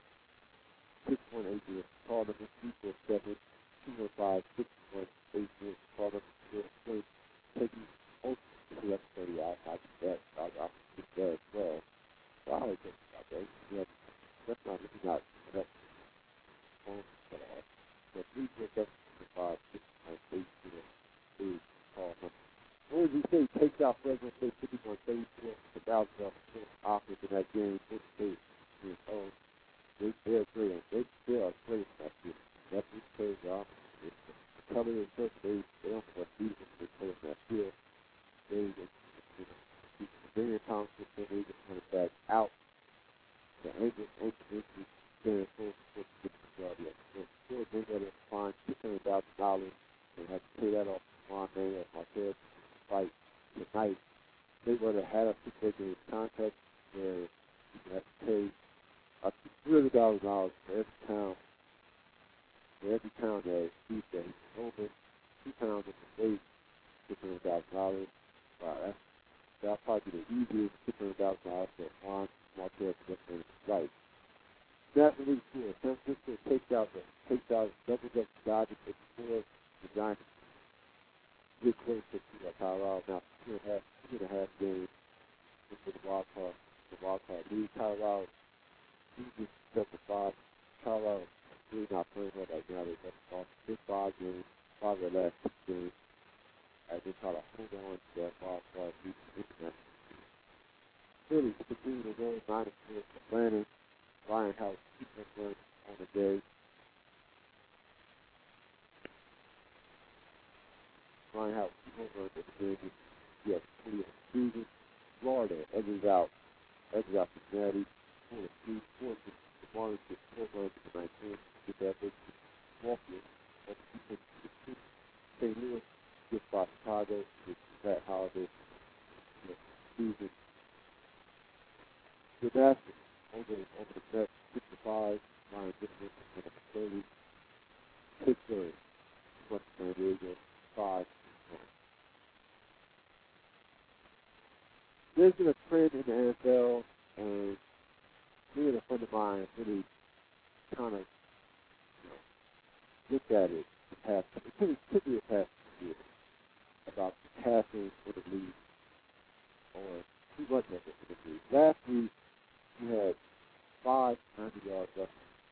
six one eight zero. Call number three four seven, two one five, six one eight zero. Call number zero point. Take you over to eleven thirty. I I do that. I I do that as well. So I like that about that. Yeah, that's not really not that phone at all. So three four seven, two one five, six one eight zero is call number. What did you say? Takes out Fresno State fifty-one thirty-four. The Bowser offense in that game. This state is oh. They, they're great. They, they are great at this. That's what plays off. The color is just, they, they don't have defense. They play in that field. They just, you know, Daniel Thompson, they just kind of back out. The Angels, Angels, Angels, staying full support to get the job yet. So, still, they got to find six hundred thousand dollars and have to pay that off to Monday or Marquez fight tonight. They would have had a situation contract where you have to pay up to three hundred thousand dollars for every pound, for every pound that beef that he's over, two pounds of the weight, six hundred thousand dollars. Wow, that's, that'll probably be the easiest six hundred thousand dollars for Juan Marquez to get in his life. That's really cool. San Francisco takes out the, takes out, doubles up the Dodgers, takes four, the Giants get close to uh, Colorado. Now, two and a half, two and a half games into the wild card, the wild card lead. Colorado, he just set the five. Colorado really not playing well right now. They got off six five games, five of their last six games, as they try to hold on to that wild card lead. Phillies continue to go nine and four. Atlanta, Ryan House, two runs on the day. Ryan House, two runs on the day. He has twenty on the season. Florida edges out, edges out Cincinnati. Four to three, four to the Marlins get four runs in the nineteen. Get that big Walker. That's two to two. Saint Louis gets by Chicago. Gets Pat Holiday. Season. Good basket. Over, over the net, six to five. Ryan Gibson and a thirty. Pittsburgh. West San Diego. Five. There's been a trend in the N F L, and me and a friend of mine really kind of, you know, looked at it the past, it could, it could be the past few years, about the passing in the league, or too much of it in the league. Last week, we had five ninety-yard rushers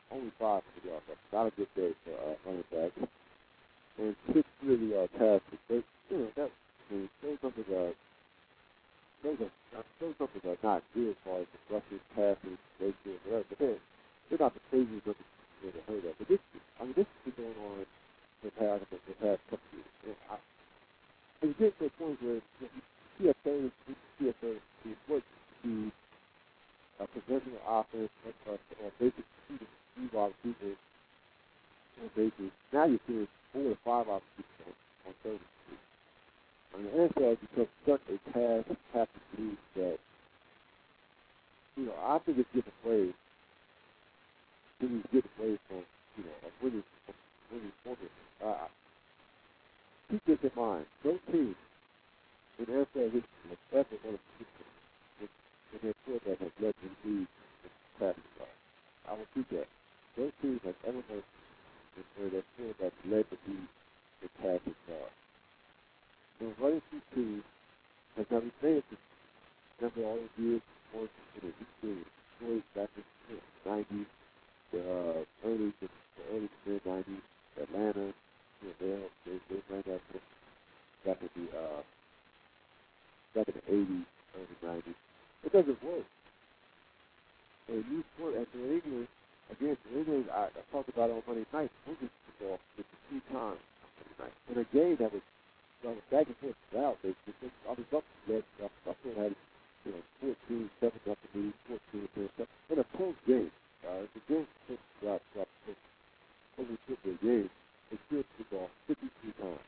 only five for the offense. Not a good day for uh, running backs. And six really uh, passes. They, you know, that, I mean, those numbers are, those are, those numbers are not good as far as the rushes, passes, they do whatever. But they're, they're not the craziest numbers you've ever heard of. But this, I mean, this has been going on for the past, the past couple years. And I, it's getting to a point where you see a third, you see a third, you work to a conventional offense, or uh, basic three wide receivers on bases. Now you're seeing four or five wide receivers on, on third. I mean, the N F L has become such a pass happy league that, you know, I think it's getting away. I think it's getting away from, you know, a winning, a winning formula. Uh, keep this in mind. Those teams in the N F L history have ever won a Super Bowl when their quarterback has led the league in passing yards. I will repeat that. Those teams have ever won a Super Bowl where their quarterback led the league in passing yards. The running through team has not been famous for all those years. More than a experience. Stories back in the nineties, the uh, early, the, the early to mid nineties, Atlanta. You know, they they they ran that back in the uh, back in the eighties, early nineties. It doesn't work. And you sport at New England against New England. I, I talked about it on Monday night. We just football fifty-two times on Monday night in a game that was. So back and forth out, they just I was up led up. I still had you know fourteen seven up to me, fourteen ten seven in a close game. Uh, the game was drop drop over the game. They still took off fifty-three times.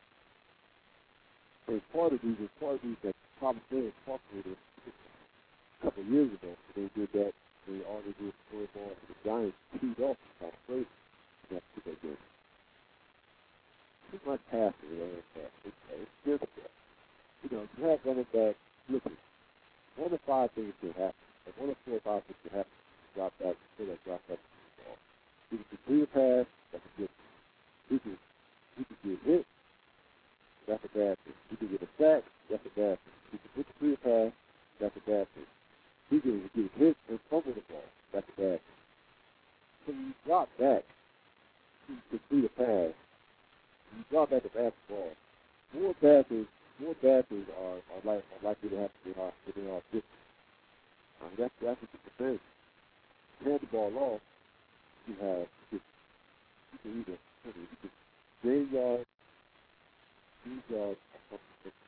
And part of these is part of these that Tom Brady talked to them a couple of years ago. They did that. They all they did was throw the ball to the Giants teed off Tom Brady in that particular game. Too much passing, you know, it's, it's just, you know, you have running back, listen, one of five things can happen. Like one of four or five things can happen. Drop back, still that drop back to the ball. You can complete a pass, that's a good thing. You can, you can get hit, that's a bad thing. You can get a sack, that's a bad thing. You can complete a pass, that's a bad thing. You can get hit and fumble the ball, that's a bad thing. So you drop back, you complete a pass, you drop back the basketball. More passes, more passes are, are, like, are likely to happen than are, than are different. Um, that's that's what the thing. You hand the ball off, you have you can either you can gain yards, lose yards, or something different.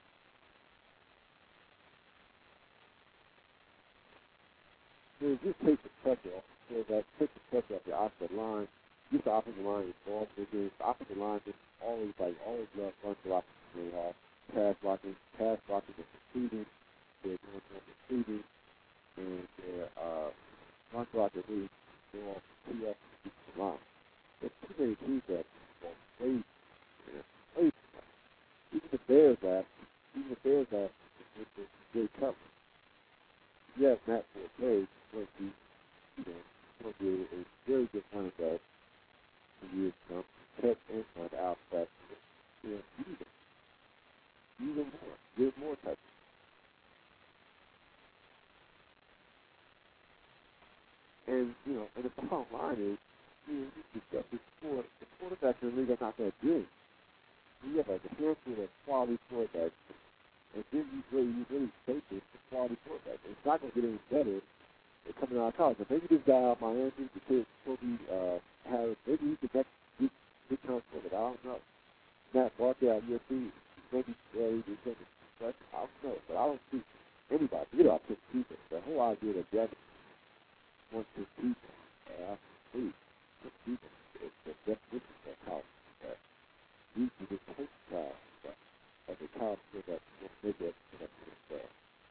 So it just takes the pressure off. So that takes the pressure off the offensive line. Just the offensive line is all for games. The offensive line just always like always love run blocking really hard. Pass blocking, pass blocking is succeeding. They're doing succeeding, and they're uh, run blocking really they all tee up to the line. There's too many teams that are way, way too much. Even the Bears last, even the Bears last with the Jay Cutler. You have Matt Forte, going to be, you know, going to be a very good running back. Years come, catch inside the outside. You know, use them. Use them more. Give more touches. And, you know, and the bottom line is, you know, you discuss this before, the quarterbacks in the league are not that good. You have a handful of quality quarterbacks, and then you really, you really take it to quality quarterbacks. It's not going to get any better coming out of college. But maybe this guy out of Miami, the kid, Kobe uh, Harris, maybe he's the next big, big time quarterback. I don't know. Matt Barkley out of U S C, maybe uh, he's the second. But I don't know. But I don't see anybody. You know, I pick people. The whole idea that Jackson wants to people, uh, I see, pick people. It's the definition of college. That you can just take the child, but as a college quarterback, will make that connection himself.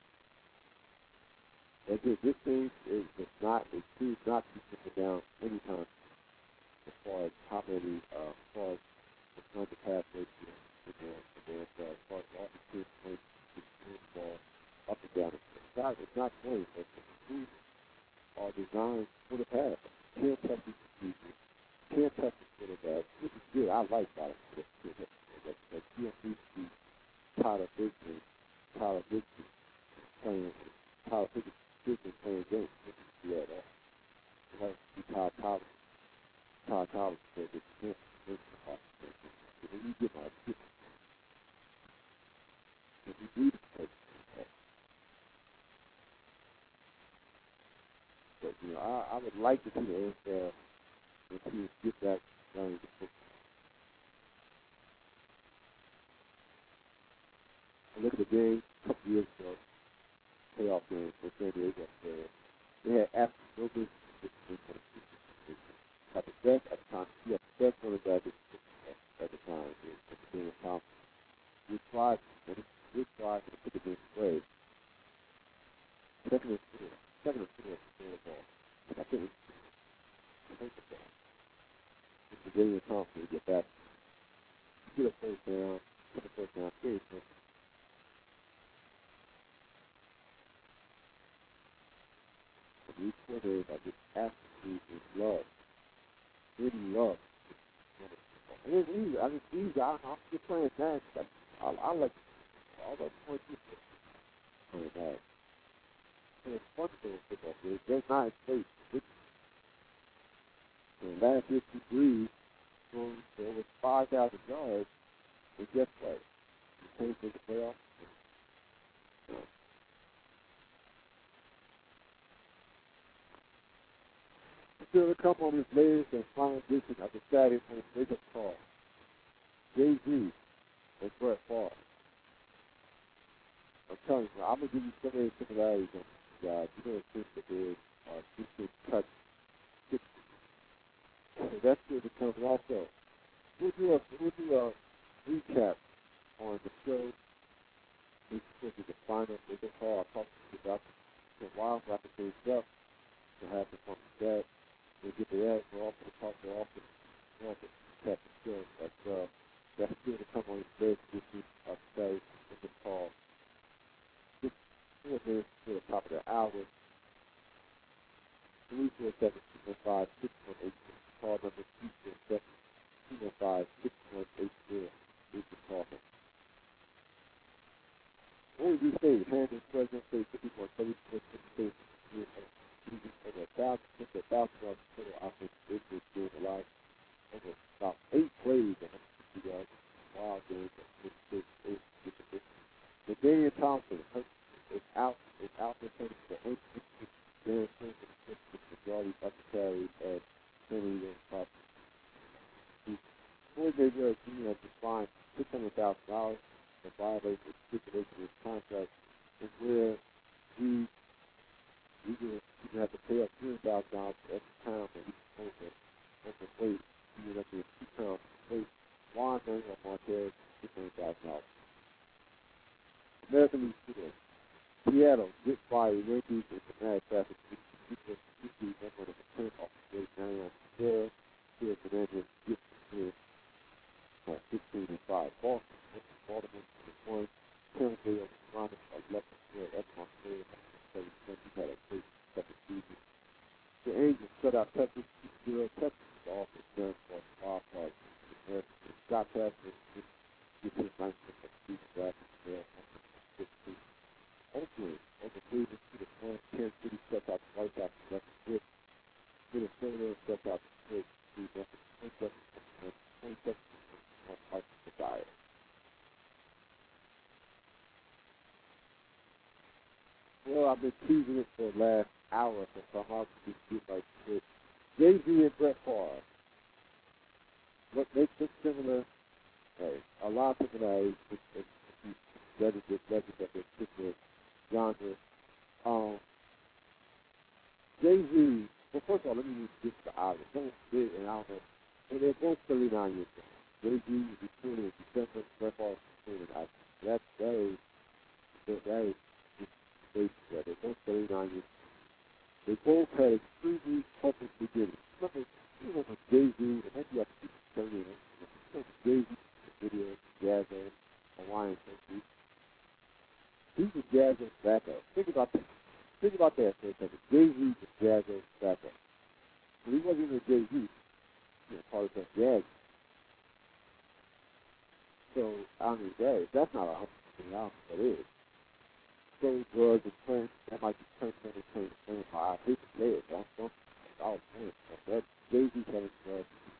And this, this thing is just not, it choose not to put it down anytime as far as how many, uh, as far as the kind of pass ratio, and as far as all the kids play the ball up and down. It's not, it's not playing, but the schools are designed for the pass. Can't touch the people, can't touch the quarterback. This is good. I like that. That that T F C Tyler Bigsby, Tyler Bigsby playing, Tyler Bigsby. Playing games, yeah, that has to be Todd Todd Collins said that you can't make the possibility. When you get my tip, if you need to take it, but, you know, I, I would like to see the N F L and teams get back running the football. I look at the game a couple years ago, playoff game for San Diego. They had absolutely no business at the best at the time. He had the best running back at the time. At the game of time, we tried, we tried to put the game away. Second and four, second and four, the ball. I think it's the ball. It's the game of time to get back. Get a first down, get a first down, get a first down. These quarters are just absolutely love. Really love. And it's easy. I mean, it's easy. I, I'm just playing tag. I, I like all those points you playing tag. And it's fun to play football. It's just not safe. And last year, two three, so there was five thousand yards. And guess what? You can't take the playoff. No. Still to come on his latest and final edition of the Saturday on the wake-up call. Jay-Z and Brett Favre. I'm telling you, I'm going to give you so many similarities on these guys. You're going to think that there's uh, two big cuts. So that's still to come. Also, we'll do a, we'll do a recap on the show. This will be the final wake-up call. I talked to you about the wild rapid stuff to happen on that. We'll get to that. We'll also talk to also the captain still, but uh, that's still to come on his bed this week. I'll say in the call. Just four minutes to the top of the hour. Three four seven two one five six one eight zero. Call number two four seven two one five six one eight zero. Is the call. What would you say? Handling President State fifty-one thirty-four state. Over a thousand, just a thousand yards total offense is doing a lot. Over about eight plays and fifty yards. Wild games. The Daniel Thompson is out. Is out there for the eight. Dan Smith is the majority of the carries as Kenny and Pop. Floyd Mayweather Junior has fined six hundred thousand dollars for violating the stipulation of his contract, and where he You can, you can have to pay up two hundred thousand dollars for every pound that he's over, over weight. You can have to pay two pounds weight. Juan Manuel Marquez, six hundred thousand dollars. American League Studio. Seattle, Dick Fire, Yankees, and the Mad Traffic. You can see one of the ten off the state now. There, here, Fernandez, Gibbs, here, sixteen and five. Boston, Baltimore, one. Tampa Bay, Toronto, eleven, four. That's my favorite. He had a great second season. The Angels shut out Texas two zero. Texas is also done for the wild card. Scott Pastor gets his ninth season back in the fifteen. Oakland, over Cleveland to the front. Kansas City shuts out the White Sox eleven six. Minnesota shuts out the Detroit three nothing. twenty-seven on Mike Messiah. Well, I've been teasing it for the last hour, so I'm out to get like this. Jay-Z and Brett Favre. What makes it similar? Hey, a lot of similarities with the legends of this particular genre. Um, Jay-Z, well, first of all, let me just get the album. Don't fit and I don't know. And they're both thirty-nine years old. Jay-Z will be twenty in December, Brett Favre is twenty. That's very, that is just yeah, they both thirty-nine years old. They both had extremely public beginnings. Remember, you know, Jay-Z, and maybe you have to be thirty, Jay-Z, video, Jazzo, Hawaiian country. He's a Jazzo backup. Think about that. Think about that for a second. Jay-Z is Jazzo backup. So he wasn't even Jay-Z. He was part of that Jazz. So, I mean, that, that's not a hundred dollars, that is. So, drugs and Prince, that might be Prince and Prince, Prince. I hate to say it, but I'm don't, I'll say it. That Jay-Z having drugs,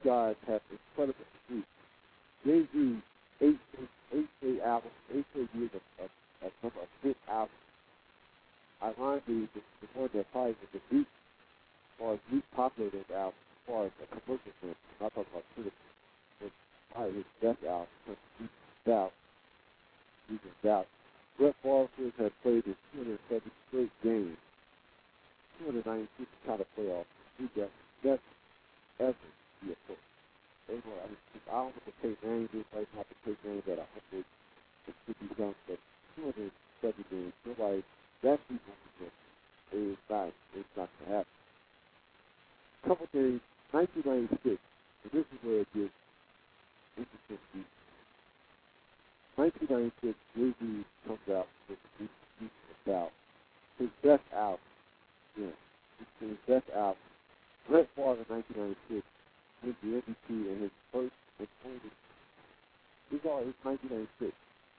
guys have incredible streaks. Jay-Z, eight, eight, eight, eight albums, eight, eight years of, of, of number of hit albums. Ironically, the, the one that probably was the least, or as least popular those albums, as far as a commercial sense, I'm not talking about critical, but probably his best album, Deep Doubt, Deep Doubt. Brett Favre has played in two hundred seventy straight games, two hundred ninety-six kind of playoffs. He got best ever be a coach. I mean, I don't know if Peyton Manning is right now, but Peyton Manning at one hundred fifty something, but two hundred seventy games. Nobody, that's people who it's not, it's not going to happen. A couple things, nineteen ninety-six, and this is where it gets interesting. nineteen ninety-six, Jay-Z comes out with the Deep Doubt. His best album, yeah, his best album. Brett Favre in nineteen ninety-six wins the M V P in his first and only. This all is nineteen ninety-six.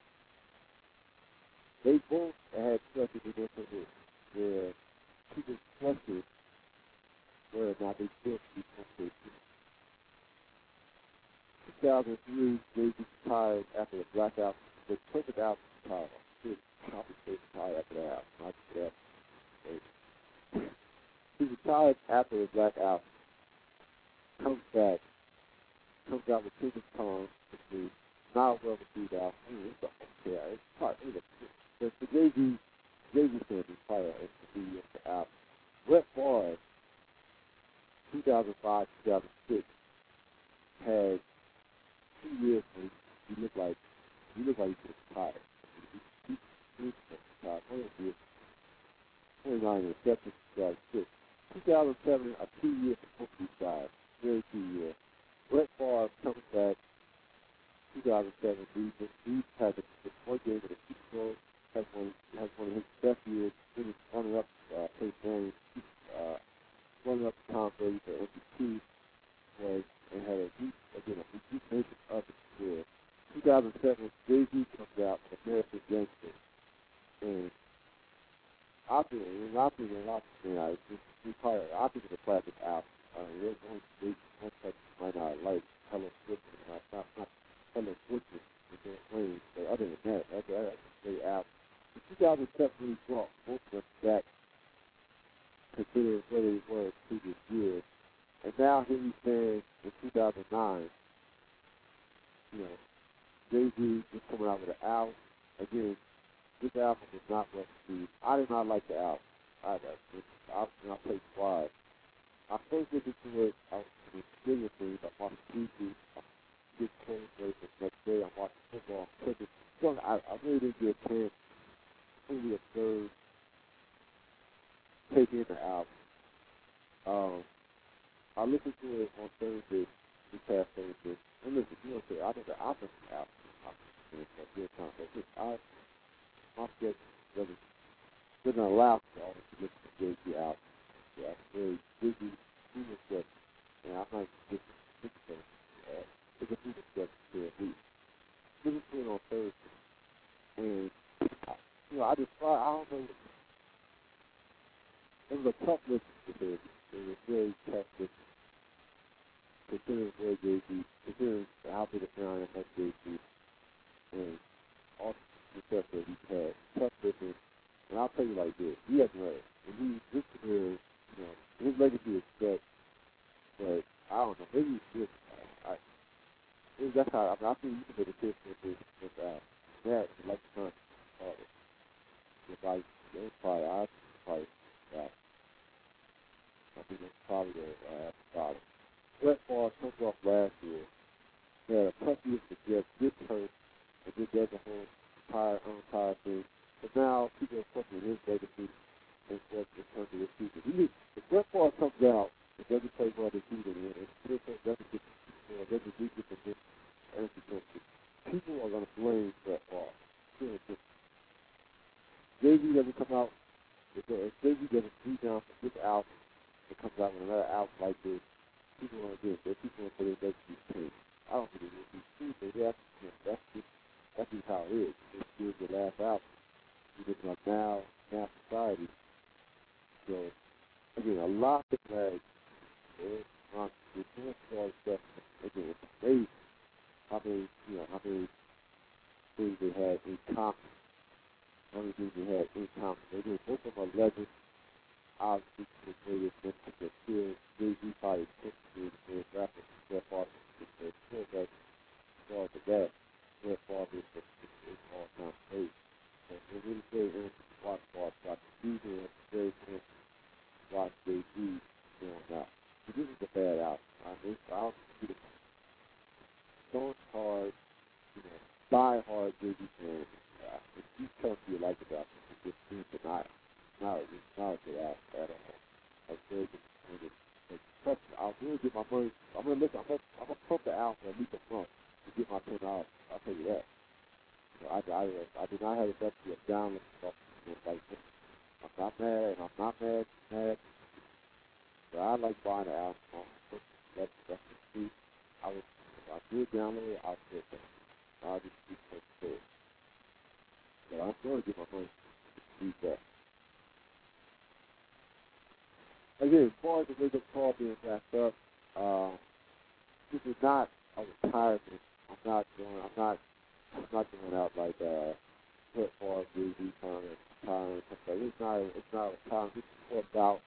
They both had structured against it where people questioned whether or not they still be confident. two thousand three, Jay-Z retired after the Black Album. The perfect album retired. His compensation retired after the album. Not that. He retired after the Black Album. Comes back. Comes out with Kingdom Come, which is not a well-received album. I mean, it's a, yeah, it's part. It's the, the Jay-Z, Jay-Z standard is probably the album. Brett Favre, two thousand five, two thousand six, had two years when he looked like he looked like he was retired. He, he, he was retired. One of the twenty-nine receptions, two thousand six. two thousand seven, a two-year for side, very two-year. Brett Favre comes back. two thousand seven, he he had the, the one game of the Super Bowl. Has one has one of his best years. He was running up uh, Peyton Manning, uh, running up Tom Brady for M V P. Was and had a deep again a deep nation of his career. two thousand seven, Jay-Z comes out with American Gangster, and I think, in my opinion, in my opinion, it's just, it's probably, I think it's a classic album. Uh, there's one big one touch might not like Hello Swiftman, not not not Hello Swiftman with their range, but other than that, that's that's a great album. In two thousand seven, we brought both of them back, considering where they were in previous years. And now here we stand in two thousand nine, you know, Jay-Z just coming out with an album. Again, this album is not well received. I did not like the album. I, I, I played Squad. I first listened to it, I was doing bigger things. I watched T V, I did cold break the next day, I watched football, cricket. So I, I really didn't get a chance to fully observe, take in the album. Um, I listened to it on Thursday, this past Thursday. And listen, you know, I think the album is out. It's a good time. But just, I, my schedule doesn't, doesn't allow for all to listen to Jay-Z album. Yeah, I'm very busy, human schedule. And I might just think so. Uh, it's a human schedule to at least. Listen to it on Thursday. And, I, you know, I just thought, I don't know, it was a tough listen to this. It was very tough listen. Considering where Jay-Z, considering how big a fan I am of Jay-Z, and all the stuff that he's had, tough listen. And I'll tell you like this, he hasn't read it. And he, this career, you know, his legacy is set, but I don't know, maybe it's just, I, I, that's how, I mean, I think you can make a case with this, with uh, that, like the son, uh, if I, it's probably, I think it's probably, uh, I think it's probably the, uh, father. Brett Favre comes off last year. He had a tough year for Jeff, gets hurt, and then does the whole entire, entire thing. But now people are questioning his legacy and what in terms of this season. He, if Brett Favre comes out and doesn't play well this season, and still doesn't get, you know, doesn't get the this energy country, people are going to blame Brett Favre. Jay-Z doesn't come out, if Jay-Z doesn't rebound from this album, it comes out with another album like this, people want to do it. People want to put it next to these things. I don't think it would be true, but that's, you know, that's just that's just how it is. It's just the last album. You look like now, now society. So again, a lot of flags. Um, the dance stuff, again, it's amazing how many, you know, how many things they had in common. How many things they had in common. They did both of them are legends. Obviously, the greatest mention that still Jay-Z probably took to the rapper, Jeff Hardy, the still that, as far as that, Jeff Hardy is is all-time great. So it's really very interesting to watch ball, watch the season, it's very interesting to watch Jay-Z doing that. So this is a bad album. I mean, I don't see the Stone hard, you know, die hard Jay-Z fan. Uh, if you tell me you like it, I think it's just seems to not. Not, not a good ass at all. I was very disappointed. Like, I'll really get my money. I'm gonna listen. I'm gonna, I'm gonna pump the album for at least a month to get my ten dollars. I'll tell you that. You know, I, I, I did not have the best of download stuff like this. I'm not mad, and I'm not mad, mad. But I like buying the album. That's that's the truth. I was, if I do download it, I'll get it. I'll just keep it there. So I'm gonna get my money to read that. Again, as far as the wake-up call being wrapped up, uh, this is not a retirement. I'm not going. I'm not. I'm not going out like uh, Brett Favre, Jay-Z, kind of retiring. It's not. It's not a retirement. This is more about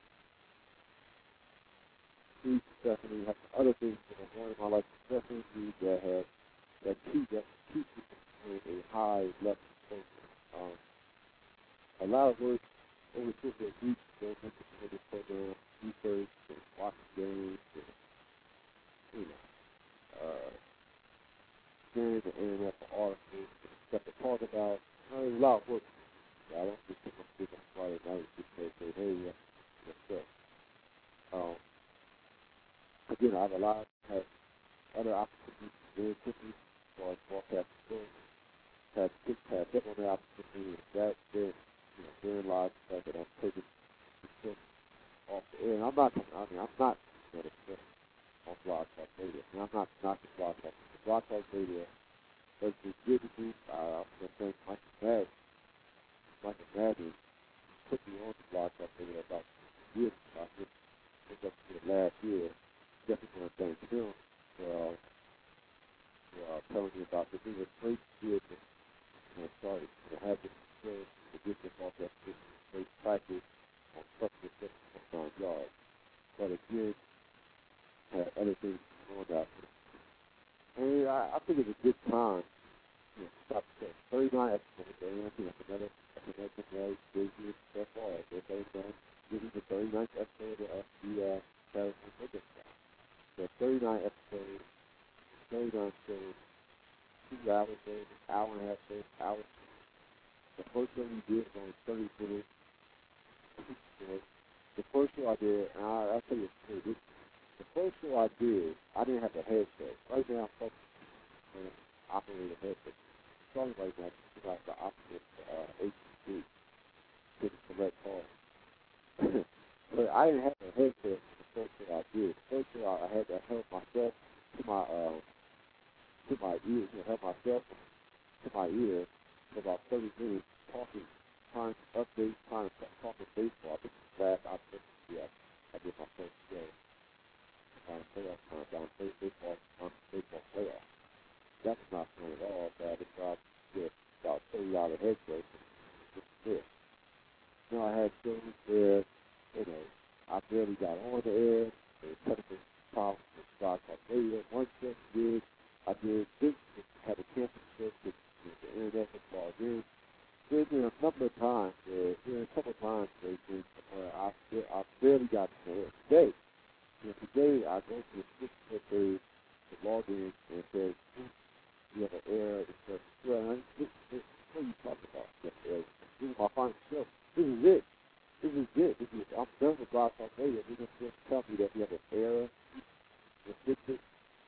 Steve Stephanie. Have other things that I'm learning in my life. Stephanie Reed that have that keep that keep it in a high level. Um, a lot of work. Over fifty weeks, go into the program, research, and watch games, and, you know, uh, scanning the internet for articles, and stuff to talk about. Uh, there's a lot of work. I don't just pick up big on Friday night just to say, hey, yeah, what's up? Um, again, I have a lot, have other opportunities to do quickly as far as broadcast sports. Have six, have different opportunities. That, then, you know, very large stuff that I'm taking off the air. And I'm not, I mean, I'm not going to sit on Blog Talk Radio. And I'm not knocking Blog Talk. Blog Talk Radio does be good to me. Uh, I'm going to thank Michael Madden. Michael Madden put me on the Blog Talk Radio about years ago. I just picked up to the last year. Definitely want to thank him for, uh, for uh, telling me about this. It was great to be able to, you know, start to have this experience to get this off that great practice on such a different yard. But again, had other things going out there. And I, I think it's a good time to you know, stop the thirty-nine episodes. And I think that's another, that's another thing that Jay-Z is so far. They're thirty-nine. This is the thirty-ninth episode of the uh, Saturday Focus Guy. So thirty-nine episodes, thirty-nine shows, two hours, an hour and a half, shows, hour. The first one we did was only thirty minutes. The first show I did, and I, I'll tell you a story. This, the first show I did, I didn't have a headset. Right now, I'm focused on operating a headset. Starting right now, it's about the opposite uh, H D to the select call. But I didn't have a headset for the first show I did. The first show I, I had to help myself to my uh, to my ears, you know, help myself to my ear for about thirty minutes talking, trying to update, trying to talk to baseball. This is last I took yeah, I did my first show. Trying to play off time down play baseball on baseball playoff. That's not fun at all, but I decided to get about thirty dollar headsets and just it. You know, I had shows where, you know, I barely got on the air, there was technical problems with Blog Talk Radio. One show I did, I did this, had a campus show with the internet was called in. There's been a number of times where, there's been a couple of times where, where I, I barely got to it. Today, you know, today I go to the six page to log in and it says, you have an error. It says, well, this, this, what are you talking about? This is my final show. This is it. This is it. This is, I'm done with Blog Talk Radio. They're going to tell me that we have an error. They fix it.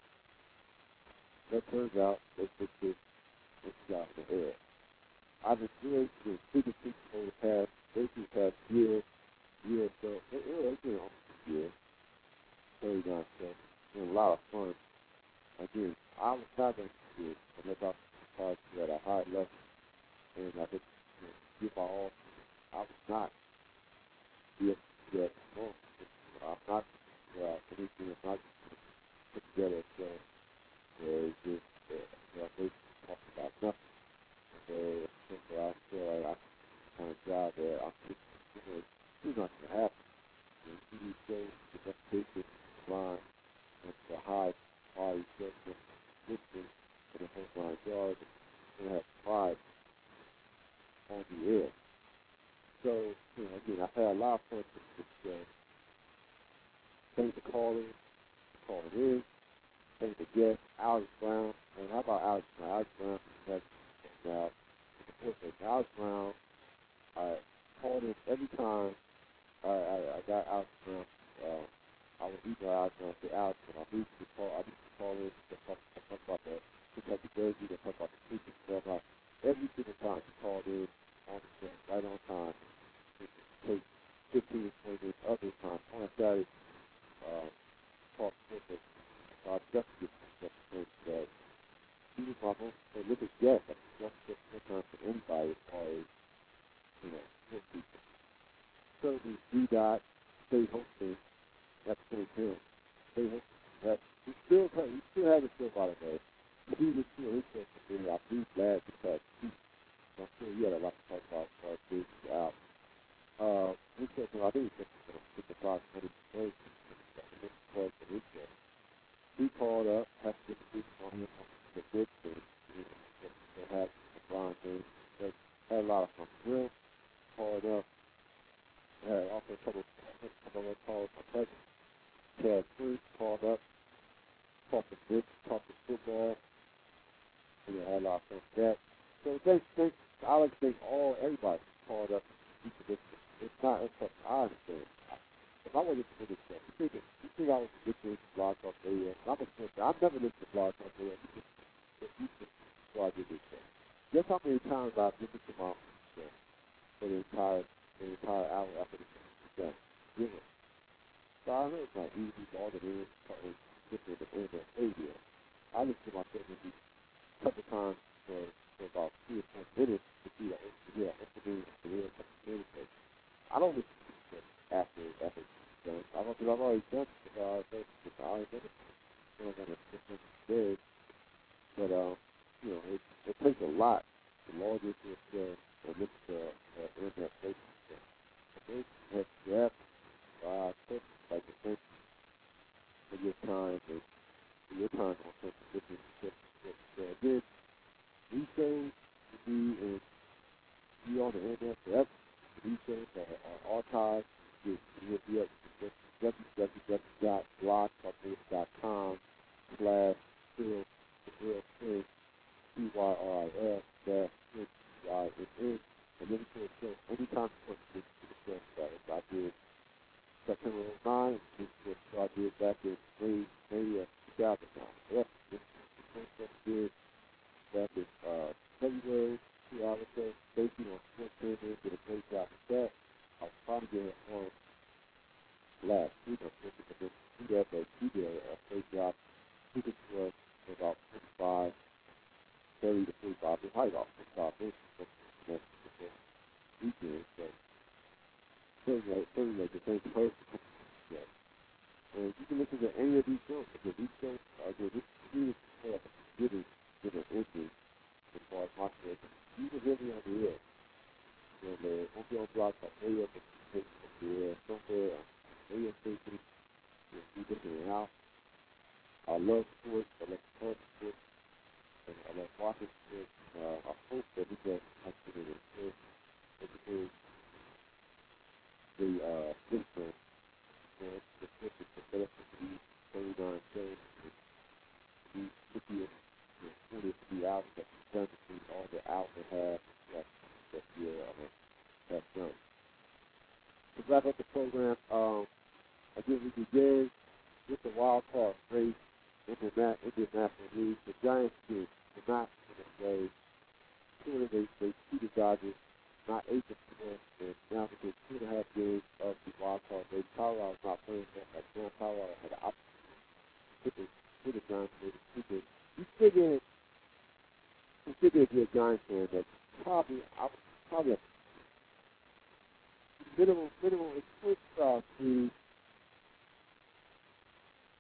That turns out they fix it. It's got the error. I've enjoyed the speaking to people over the past, basically the past year, year or so. It, it, it's been almost a year. thirty-nine so it's been a lot of fun. Again, I was not going to do it unless I was at a high level and I could you know, give my all. I was not be able to do that. I'm not figure out anything if not put together a show where it's just, uh, you know, basically talking about nothing. So, so I feel like I kind of job that I'm just, you know, it's not going to happen. You know, T V shows, the best basic line, and the high quality shows, listening to the whole line yard, and have pride on the air. So, you know, again, I've had a lot of fun with this show. Thanks for calling, calling in. Thanks for guest, Alex Brown. And how about Alex Brown? Alex Brown is now. Alex Brown, I called in every time I, I, I got Alex Brown. Uh, I would email Alex Brown and say, Alex, I need to call, I need to call in to talk, to talk about the Kentucky Derby, to talk about the preaching stuff. Every single time he called in on the show, right on time. It take fifteen to twenty minutes other time. On a Saturday, uh, talk with it. So I definitely get the that he was my most prolific guest. I mean, just just one time for anybody as far as, you know, his people. So the D-Dot, stay hosting, that's pretty good. Stay hosting. That, he still, he still has a show, by the way. He was still his show for me. I'm really glad because he, I'm sure he had a lot to talk about as far as this out. Uh, his show, I think he's just going to get the five hundred first. He called up, had to get the people on him on the good thing. They had a blind thing. They had a lot of fun. Will called up. Had also a couple a couple of calls. My cousin, Chad Cruz, called up. Talked to Vic, talked to football. And they had a lot of fun with that. So thanks, thanks. I like to thank all, everybody called up. It's not, it's what I understand. If I wasn't to this show, you think, it, you think I was to get this blog talk radio? I'm a fan. I've never listened to blog talk radio. So I did this show. Guess how many times I've listened to my own show for the entire, the entire hour after the show was done? Zero. So I know it's not easy for all the names to listen to the internet radio. I listen to my show maybe a couple times for, for about three or four minutes to see the yeah, opening the real communication. I don't listen to the show after after it's done. I don't because I've already done it. Uh, I already done it. I'm not gonna listen to it. But um, you know, it it takes a lot to log into a show or listen to uh, internet radio show. It has to have five questions like the thing for your time and for your time on something different. So again, these shows will be in be on the internet forever. These shows are, are archived. You will be at w w w dot blog talk radio dot com slash real real thing C Y R I S dash N C I N N and then to the show anytime you want to listen to the show that I did September ninth, this is what I did back in May May of two thousand nine. Yep, this is the first one I did back in uh February two hours ago. Basically on Sports Table, did a great job with that. I was trying to get it on last week, I think, because I didn't do that, but he did a great job. He did to us for about forty-five, thirty to forty-five, the height off forty-five minutes for the weekend. So, certainly, certainly the same person. Yeah. And you can listen to any of these shows, because these shows are good. This is giving, giving entry as far as my show. You can hear me on the air. You know, man, won't be on blog talk radio, but you can on the air somewhere on radio station. You can listen it out. I love sports. I love sports. sports and I love watching sports. Uh, I hope that we can actually do it. Because the uh, system, you know, the system is set up to be thirty-nine shows. To be fifty or forty to be out that we've done between all the hours and a half that, that we uh, have done. To wrap up the program, um, again, we begin with the wild card race in the International League. The Giants did not in a way. Two of them, they beat the Dodgers, not eight to four, and now within two and a half games of the wild card race. Colorado was not playing that. Like John Colorado had an opportunity to the Giants. You figure, you figure if you're a Giants fan, that probably, I would probably a minimum, minimum, it's first uh, to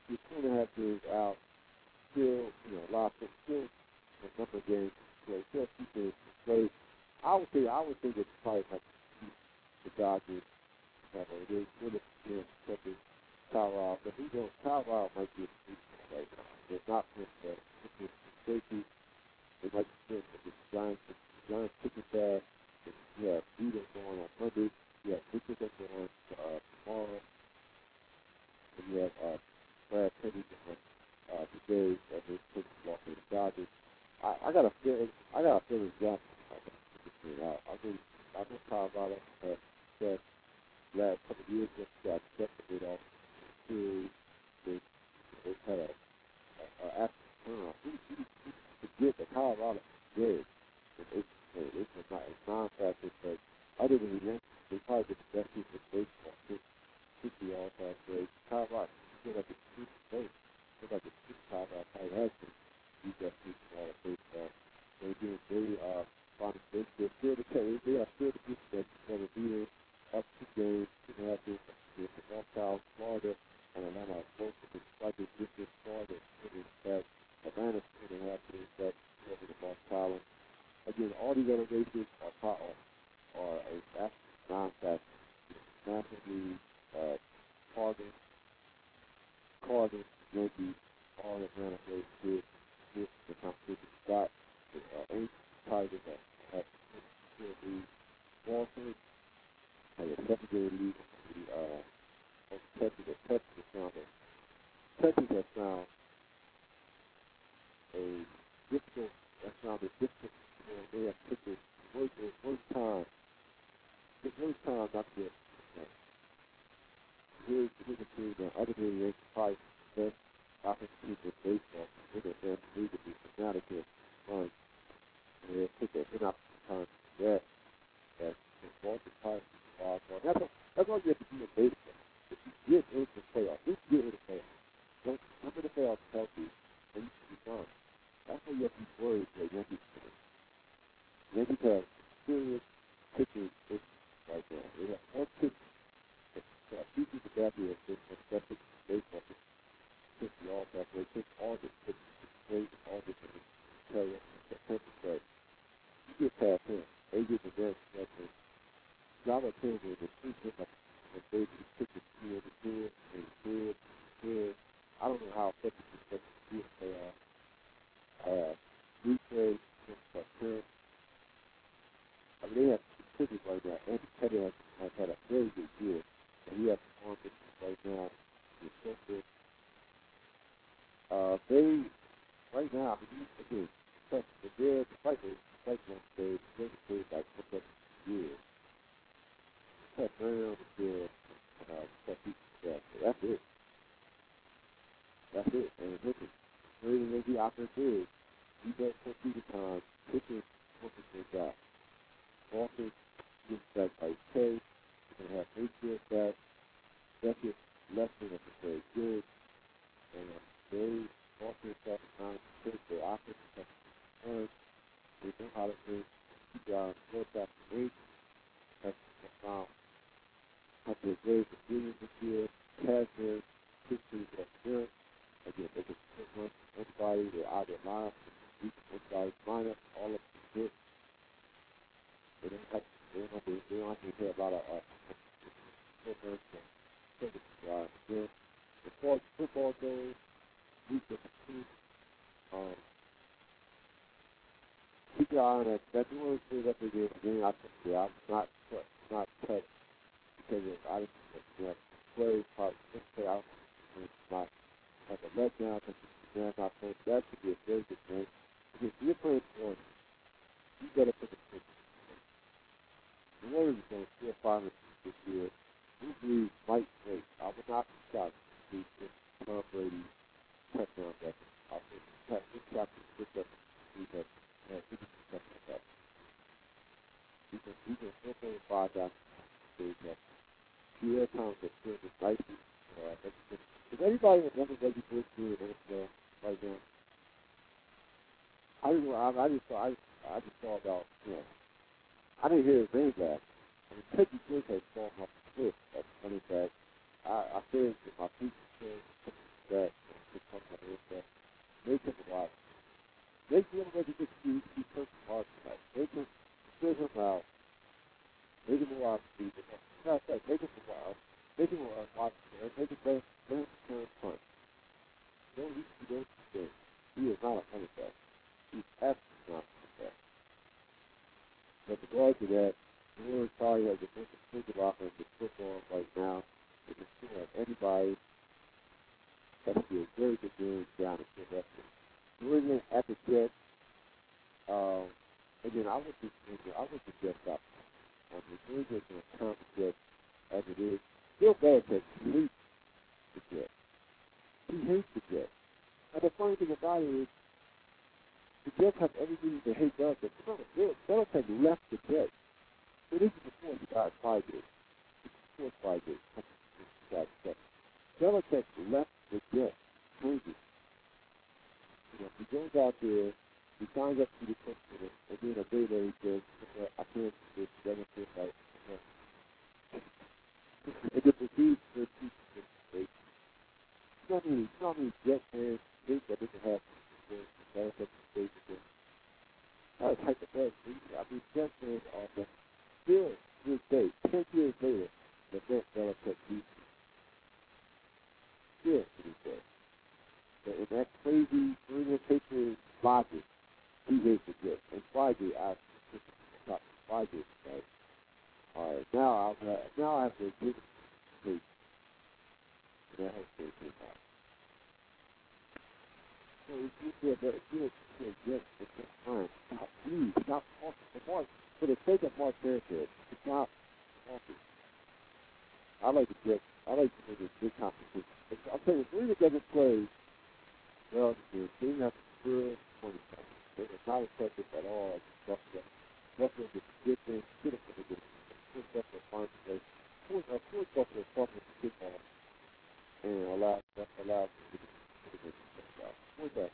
you're two and a half years out, still, you know, a lot of still a number of games to play, still a few games to play. I would say, I would think it's probably like the Dodgers have a really good experience touching Colorado, but who knows? Colorado might be a season right now. They're not with the safety. They might be good for the Giants. The Giants kicking back. You have Vito going on Monday. You have Victor going uh, tomorrow. And you have uh, Brad Penny going uh, today. And they're taking off the Dodgers. I, I got a feeling. I got a feeling Jackson. I, I mean, I know Colorado has said last couple of years just got separated off to they they had a, a, a after turnaround. We, we, we forget that Colorado is good. It's it's a not it's non-factor, but other than the Yankees, they probably get the best piece of baseball. fifty all-time great. Colorado still like a two state. Still like a two Colorado probably has been the best piece of all of baseball. They do they uh find they they're still the case. They are still the people that that are beating up to games to have this with North South Florida and Atlanta both of the slightly different Florida cities that Atlanta's two and a half years back over the North Collins. Again, all these other races are part of are a absolute non-factor. National League, uh, Cardinals, Cardinals, Yankees, all Atlanta races did this the competition. Got the uh, eight Tigers that have still lead. Boston had a secondary lead. The uh, Texas, the Texas has found a Texas has found a difficult. That's found a difficult. You know, they have picked the worst, worst time. The worst time not to. Uh, here's here's a team that other than the probably best offensive team in baseball. They're the best league to be Connecticut run. And they pick a good opportunity to that. That Boston Pirates wild card. That's all, that's all you have to do in baseball. If you get into the playoffs, if you get into the playoffs, don't come to the playoffs healthy, and you should be fine. That's why you have to be worried for Yankees fans. Yankees have serious pitching issues right now. They have one pitcher that features the back here and that's it baseball. Pitch the all-back. They pitch all this pitch, great, all this pitch, carry September third. You get past him. They get the best record. Java Taylor is a two different and they just pick the field, the field, and the field, the field. I don't know how effective the field they are. Uh, Weekday, September. I mean, they have pitchers right now. Andy Petty has, has had a very good year, and he has performed right now. He's so good. Uh, they, right now, I mean, again, the they're the cycle, the cycle on stage, they're the stage like for the years. Cut Brown is good, uh, cut people back. That's it. That's it. And look at really what the offense is. He does put people time, pitching, focus their guy. Walker gets back by K. You're going to have Mayfield back. Beckett, Lester, that's very good. And uh, they Walker is back behind the pitch. Their offense is back to the they know how to play. Keep your slow back to eight. That's now. Have their grades of juniors this year. Cashmere, history of good. Again, they can put one anybody. They're out of their lineup. Each anybody's lineup. All of them good. They don't have to, they don't have to, they don't have to pay a lot of uh, programs and service drive. Again, as far as football goes, we can see, um, keep your eye on that. That New Orleans thing that they did, again, I think, yeah, I'm not, not touched because of, I didn't, you know, play, probably, just play out, and not like a letdown because the man's not playing. That should be a very good thing. Because if you're playing for it, you got to put the pitch. The Warriors are going to still finally this year. We believe Mike Drake. I would not be shocked to see if Tom Brady touchdown record. I think this captain picked up he has fifty percent of that. He can he can still play five down the stage up. Pierre Thomas is still just nicely. Is anybody in Denver Reggie Bush doing it uh, right now? I just I, I just saw I I just saw about you know I didn't hear his name back. I mean, Peggy Bush has fallen off the cliff at running back. I I said that my feet said that, to talk about this, that make him a lot. Make him ready to see, see person hard tonight. Make him, fill him out. Make him a lot of people. Not that, make him a lot. Make him a lot. Make him better, better turn punch. Don't reach the don't stay. He is not a running back. He's absolutely not a running back. But regard to that, the Warriors probably have the most expensive offense in football right now. They can still have anybody. That would be a very good game down in Philadelphia. New England at the Jets. Um, again, I would just I would suggest that. Um, the New England is going to count the Jets as it is. Bill Belichick hates the Jets. He hates the Jets. And the funny thing about it is, the Jets have every reason to hate Belichick. Bill Belichick left the Jets. So this is before he got five years. This is before five years. Belichick left the Jets. Crazy. You know, he goes out there, he signs up to be the coach for it, and then a day later he says, I can't do this, it doesn't feel right. And then proceeds to teach the state. You know how many, you know how many Jet fans think that this will happen? Belichick stays again. That was hypothetical. I mean, Jet fans are the still to this day, ten years later, the best Belichick beats. Still to this day. In that crazy New Patriots logic, he hates the Jets. And Friday, I top Friday, right? All right, now I'll have, now I have to give it to Patriots. And that has to be out. So if you feel that if you're a Jets at this time, stop, please, stop talking for Mark. For the sake of Mark Sanchez, stop talking. I like the Jets. I like to make a big competition. I'll tell you, if Rita doesn't play, well, the team has to still twenty seconds. It was not effective at all. Buffalo. Buffalo did good things. Should have been a good thing. Forced Buffalo to find a place. Forced Buffalo to fumble the kick off and allowed allowed them to get the kick out. Forced that.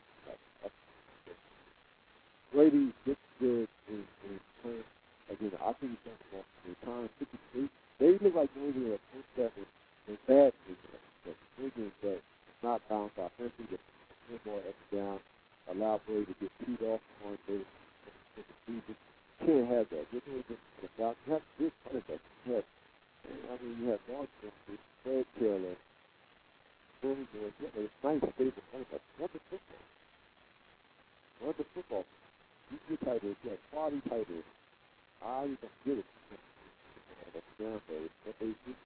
Brady gets good in in turn. Again, I think he's done enough in time. fifty-three. They look like New England at first seven and bad people. But New England that not balanced offensively. One more up and down, allow Brady to get teed off on the season. Can't have that. You're doing this for the Falcons. You have this running back. You have, I mean, you have Lawson, Fred Taylor, Billy Jones. It's nice favorite running back. Run the football. Run the football. You get tight ends. You have quality tight ends. I you can get it. That's down there. What they do.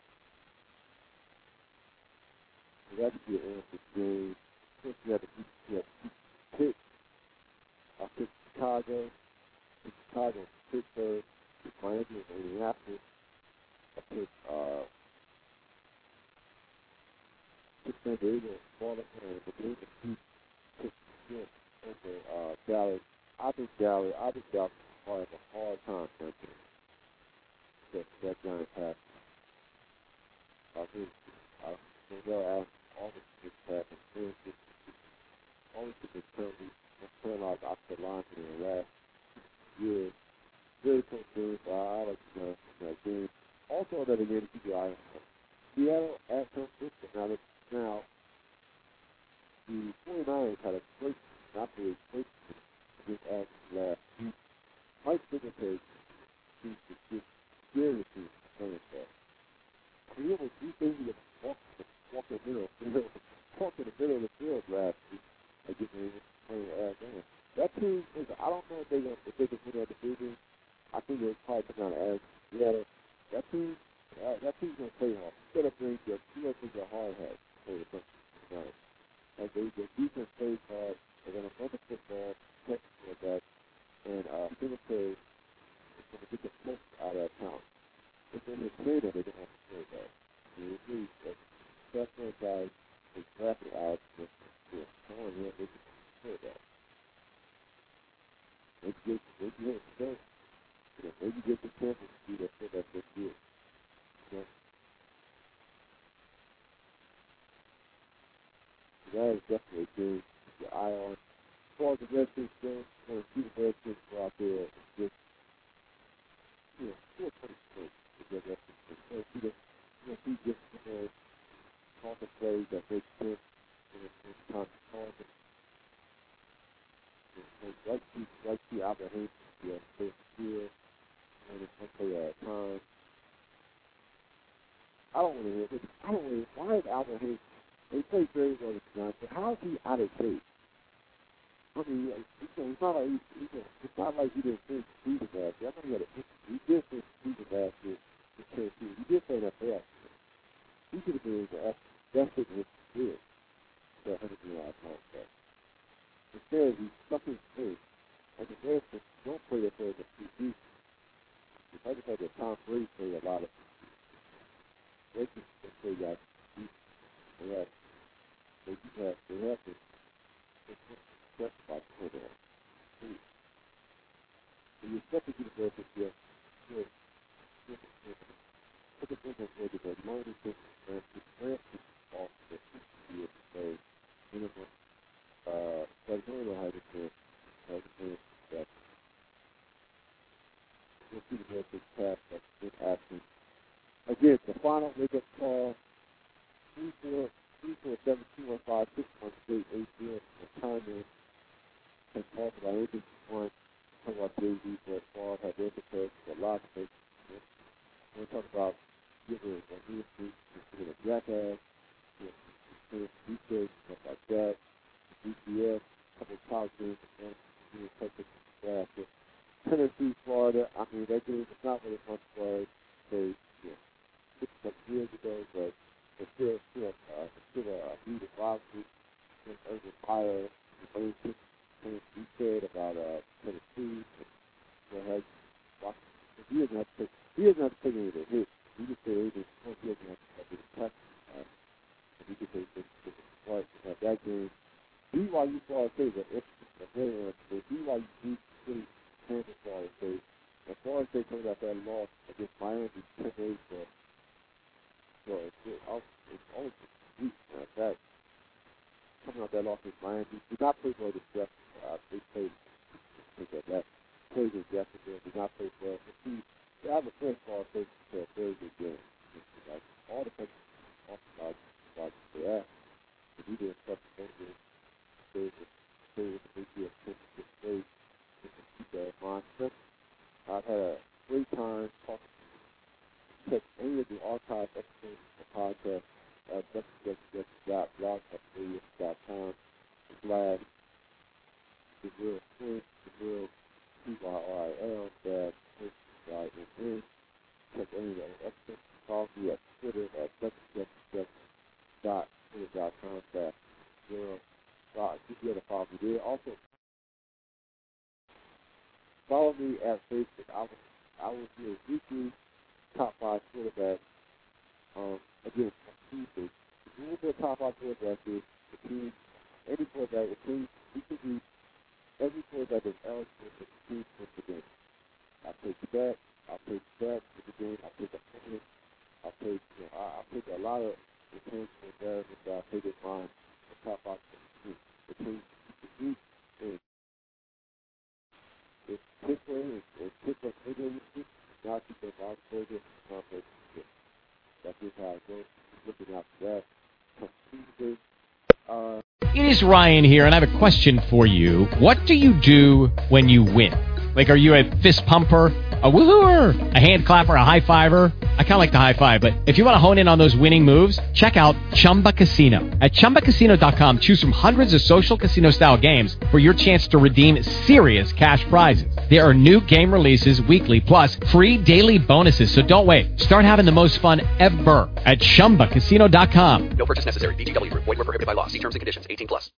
So that could be an answer game. First, you have to keep, you have to keep pick. I pick Chicago, pick Chicago, Pittsburgh, pick Miami and Indianapolis. I pick, uh, pick San Diego and Baltimore and the game and keep pick Pitt over, uh, Dallas. I think Dallas, I think Dallas will have a hard time trying to get that giant pass. I think, I think they'll ask all the big passes. Always to be penalty, penalized off the line in the last year. Very close games. Uh, I like to know that game. Also, another game to keep your eye on. Seattle at San Francisco. Now, now, the forty-niners had a great, not really great against Action last week. Mike Singletary seems to get serious in playing that. I mean, he almost three things to walk, walk in the middle, walk in the middle of the field last week. I get me playing Arizona. That team is, I don't know if they're going to, if they can win that division. I think they'll probably come down to Arizona. Yeah, that team, uh, that team's going to play hard. Instead of being your, you know, think your hard hat play the bunch of tonight. And they, their defense plays hard. They're going to run the football, protect the back, and uh, Singletary is going to get the most out of that talent. If they're going to play that, they don't have to play that. I mean, it's really, uh, that franchise is drafted out with yeah, come on, yeah, they can say that. Maybe get, maybe get it done. You know, maybe get the champions to do that, so that's what they do. You know? So that is definitely a game to keep your eye on. As far as the Redskins go, you want to see the Redskins go out there and just, you know, still pretty close to the Redskins. You want to see the, you want to see just, you know, talking plays that make sense. like to like to Albert Hayes, yeah, play field, and it's play at times. I don't want to hear this. I don't want to. Why is Albert Hayes? They play very well with John, but how is he out of shape? I mean, it's not like he, it's not like he didn't finish the season last year. I know he had a he did finish the season last year in Tennessee. He did play that for us. He could have been the best thing he did. That hundred million dollar contract. Instead, he stuck his face, and the Bears don't play that for the P C. I just had that Tom Brady play a lot of. They just play that. They have, they do have, they have to. Just about to that. So you expect to get a better this year. Good. Good. Good. Put the thing on the good. Money is and the plant is off the year today. Minimum. Uh, but I don't know how to do it. How to do that. We'll see the best this pass. That's good action. Again, the final wake-up call. three four seven two one five six one eight eight zero. The time is. And talk about anything you want. Talk about Jay-Z, but Paul had their protects, a lot of things. We're talking about giving a new street, giving a jackass, giving a beach, stuff like that. B C S, a couple of college games, and giving Texas draft. Tennessee, Florida, I mean, that game is not what it once was, say, you know, six, seven years ago, but it's still, still, uh, it's still a heated rivalry. It's over fire, it's over he said about uh, Tennessee, and has, he doesn't have to take, he doesn't have to take any of the hits. He just said anything, he doesn't have to have any touch. Uh, he just said it's smart to have that game. B Y U Florida State, but it's a very interesting. B Y U beat City, Kansas, Florida State. And Florida State coming out that loss against Miami, ten days for, so it's, it's almost a week. Uh, that, coming out that loss against Miami, did not play well this year. Uh, they played, I think that played in Jacksonville, did not play well. But see, they have a first ball take to a very good game. Like, all the players talk about like they asked, but he didn't touch the game. They with the big deal, Texas State, just to keep that in mind. I've had a great time talking to you. Check any of the archive episodes of the podcast at w w w dot blog dot com slash the real Prince, the real P Y R I L, dash Prince, Y N N. Check any of the episodes. Follow me at Twitter at w w w dot twitter dot com slash zero. You be able to follow me there. Also, follow me at Facebook. I will, I will do a weekly top five quarterbacks. Um, again, Tuesday. The rule for the top five quarterbacks is the team, any quarterback, the team, we can be every quarterback is eligible for the team for the game. I'll take that. I'll take that for the game. I'll take a opponent. I'll take, you know, I, I'll take a lot of the teams for the variables that I'll take in mind the top five for the team. The team, the team is, it's Pittsburgh, it's Pittsburgh, it's not Pittsburgh, it's Pittsburgh, it's not Pittsburgh. That's just how it goes. Looking out for that. Come Tuesday. Uh, It is Ryan here, and I have a question for you. What do you do when you win? Like, are you a fist pumper, a woohooer, a hand clapper, a high fiver? I kind of like the high five, but if you want to hone in on those winning moves, check out Chumba Casino. At Chumba Casino dot com, choose from hundreds of social casino-style games for your chance to redeem serious cash prizes. There are new game releases weekly, plus free daily bonuses, so don't wait. Start having the most fun ever at Chumba Casino dot com. No purchase necessary. V G W Group. Void where prohibited by law. See terms and conditions. eighteen plus.